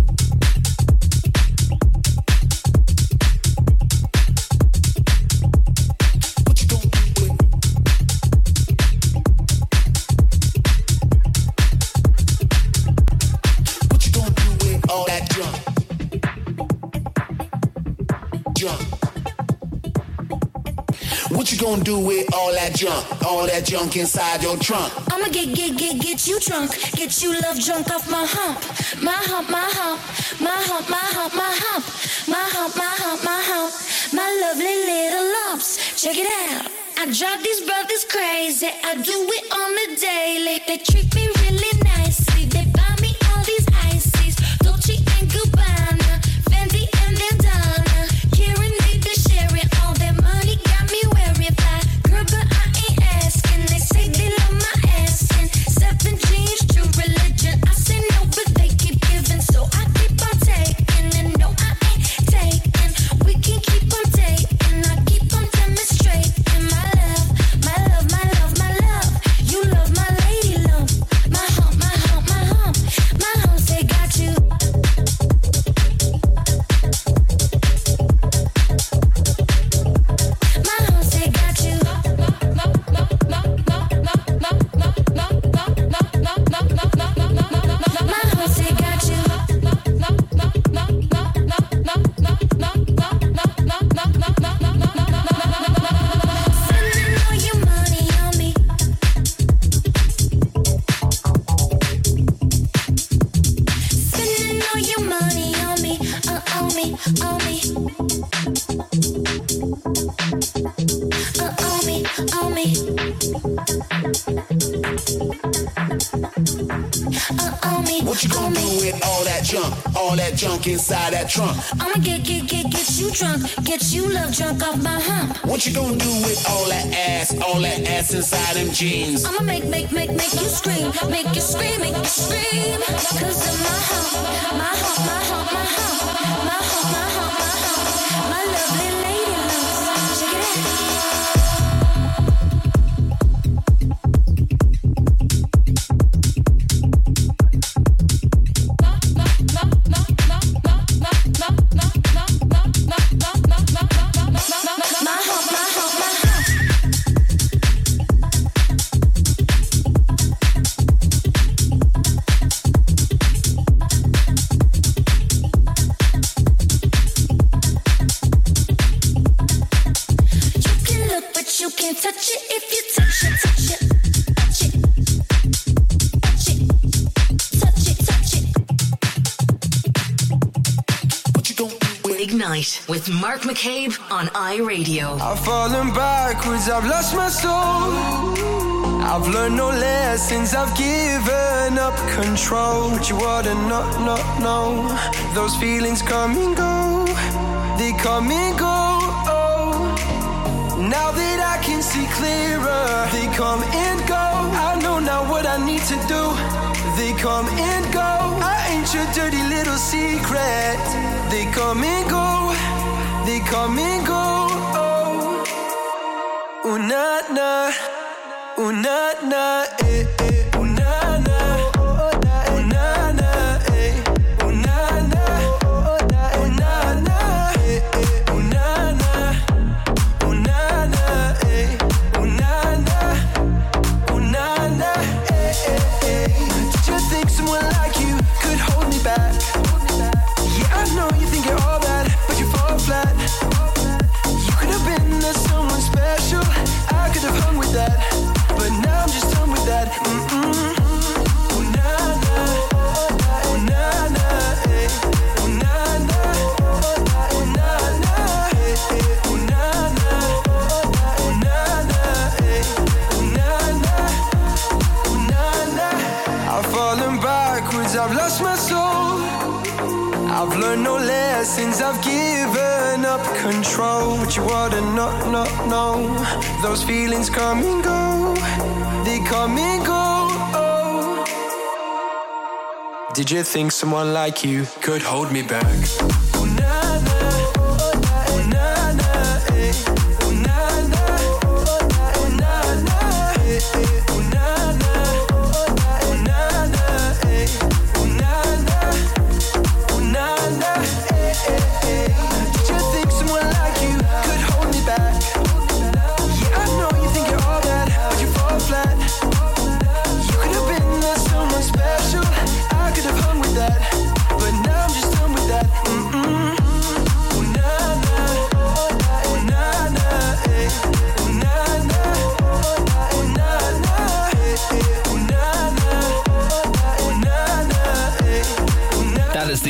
All that junk, junk. What you gonna do with all that junk, all that junk inside your trunk? I'ma get, get, get, get you drunk, get you love drunk off my hump, my hump, my hump, my hump, my hump, my hump, my hump, my hump, my hump, my lovely little lumps. Check it out. I drive these brothers crazy. I do it on the daily. They treat me really nicely. They buy me all these ices, Dolce and Gabbana, Fendi and Bandana. Karen need to share it. All their money got me wearing fly. Girl, but I ain't asking. They say they love my ass and seven jeans, true religion. I say no, but they keep giving, so I keep on taking. And no, I ain't taking. We can keep on taking. I keep on demonstrating my love, my love, my love, my love. You love my lady lump, my hump, my hump, my hump, my humps. They got you. My humps, they got you. My humps, they got you. Spending all your money on me. Spending all your money on me, uh, on me, on me. Uh, on me, on me. Uh, on me, What you on gonna do me. with all that junk, all that junk inside that trunk? I'ma get, get, get, get you drunk, get you love drunk off my hump. What you gonna do with all that ass, all that ass inside them jeans? I'ma make, make, make, make you scream, make you scream, make you scream. Cause of my hump, my hump, my hump, my hump, my hump, my hump, my hump, my lovely lady lumps. Check it out. My hump, my hump, my hump. You can look, but you can't touch it if you touch it, touch it, touch it, touch it, touch it, touch it. What you gonna do with? Ignite with Mark McCabe on iRadio. I've fallen backwards, I've lost my soul. I've learned no lessons, I've given up control. But you ought to not, not know. Those feelings come and go, they come and go. Oh. Now that I can see clearer, they come and go. I know now what I need to do. They come and go. I ain't your dirty little secret. They come and go, they come and go. Oh, ooh na na, ooh na na, eh eh, ooh na na, ooh na na, eh, ooh na na, ooh na na, eh eh, ooh na na, ooh na na, eh, ooh na na, ooh na na, eh eh eh. Did you think someone like you could hold me back? Yeah, I know you think you're all that, but you fall flat. You could have been there someone special. I could have hung with that, but now I'm just done with that. Mm-mm. Ooh na na, ooh na na, eh. Ooh na na, ooh na na, eh eh. Ooh na na, ooh na na, eh. Ooh na na, ooh na na. I've fallen backwards, I've lost my soul. I've learned no lessons, I've given up control. But you ought to not, not know. Those feelings come and go, they come and go. Oh. Did you think someone like you could hold me back? Ooh, na, na, ooh, na,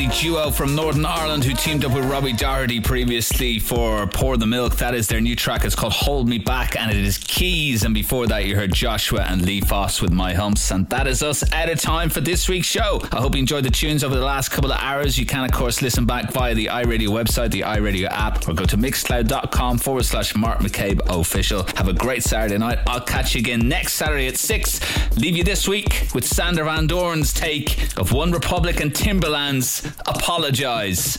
Aussie duo from Northern Ireland who teamed up with Robbie Doherty previously for Pour the Milk. That is their new track. It's called Hold Me Back and it is Keys. And before that you heard Joshua and Lee Foss with My Humps. And that is us out of time for this week's show. I hope you enjoyed the tunes over the last couple of hours. You can of course listen back via the iRadio website, the iRadio app, or go to mixcloud.com forward slash Mark McCabe official. Have a great Saturday night. I'll catch you again next Saturday at six. Leave you this week with Sander Van Doorn's take of One Republic and Timberland's Apologise.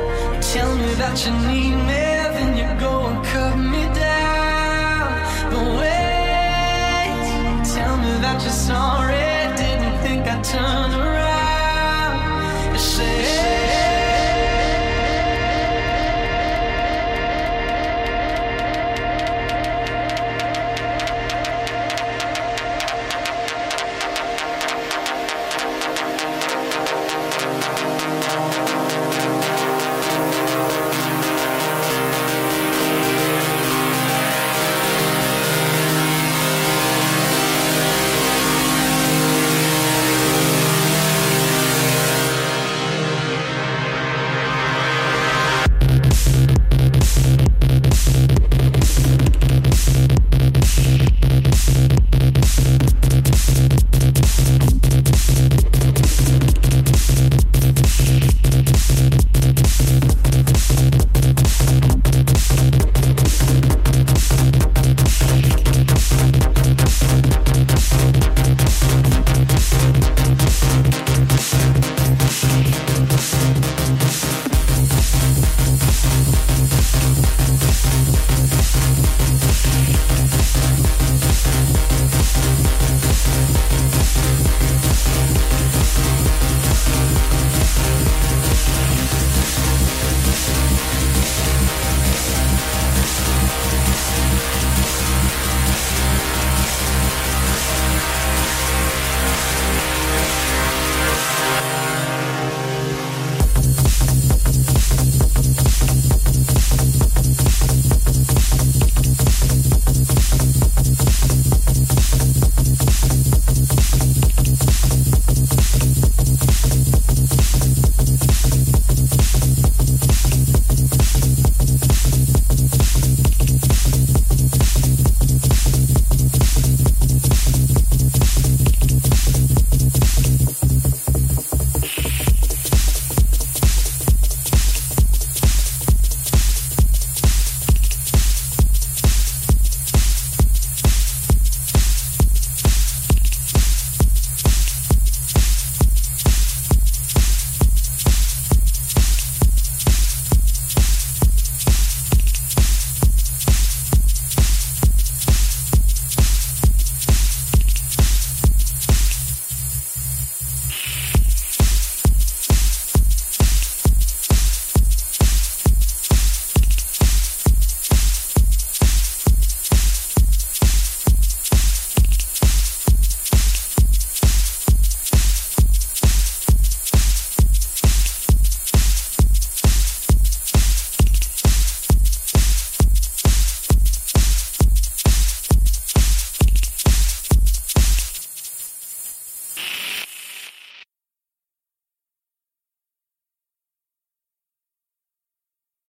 Tell me that you need me, then you go and cut me down. But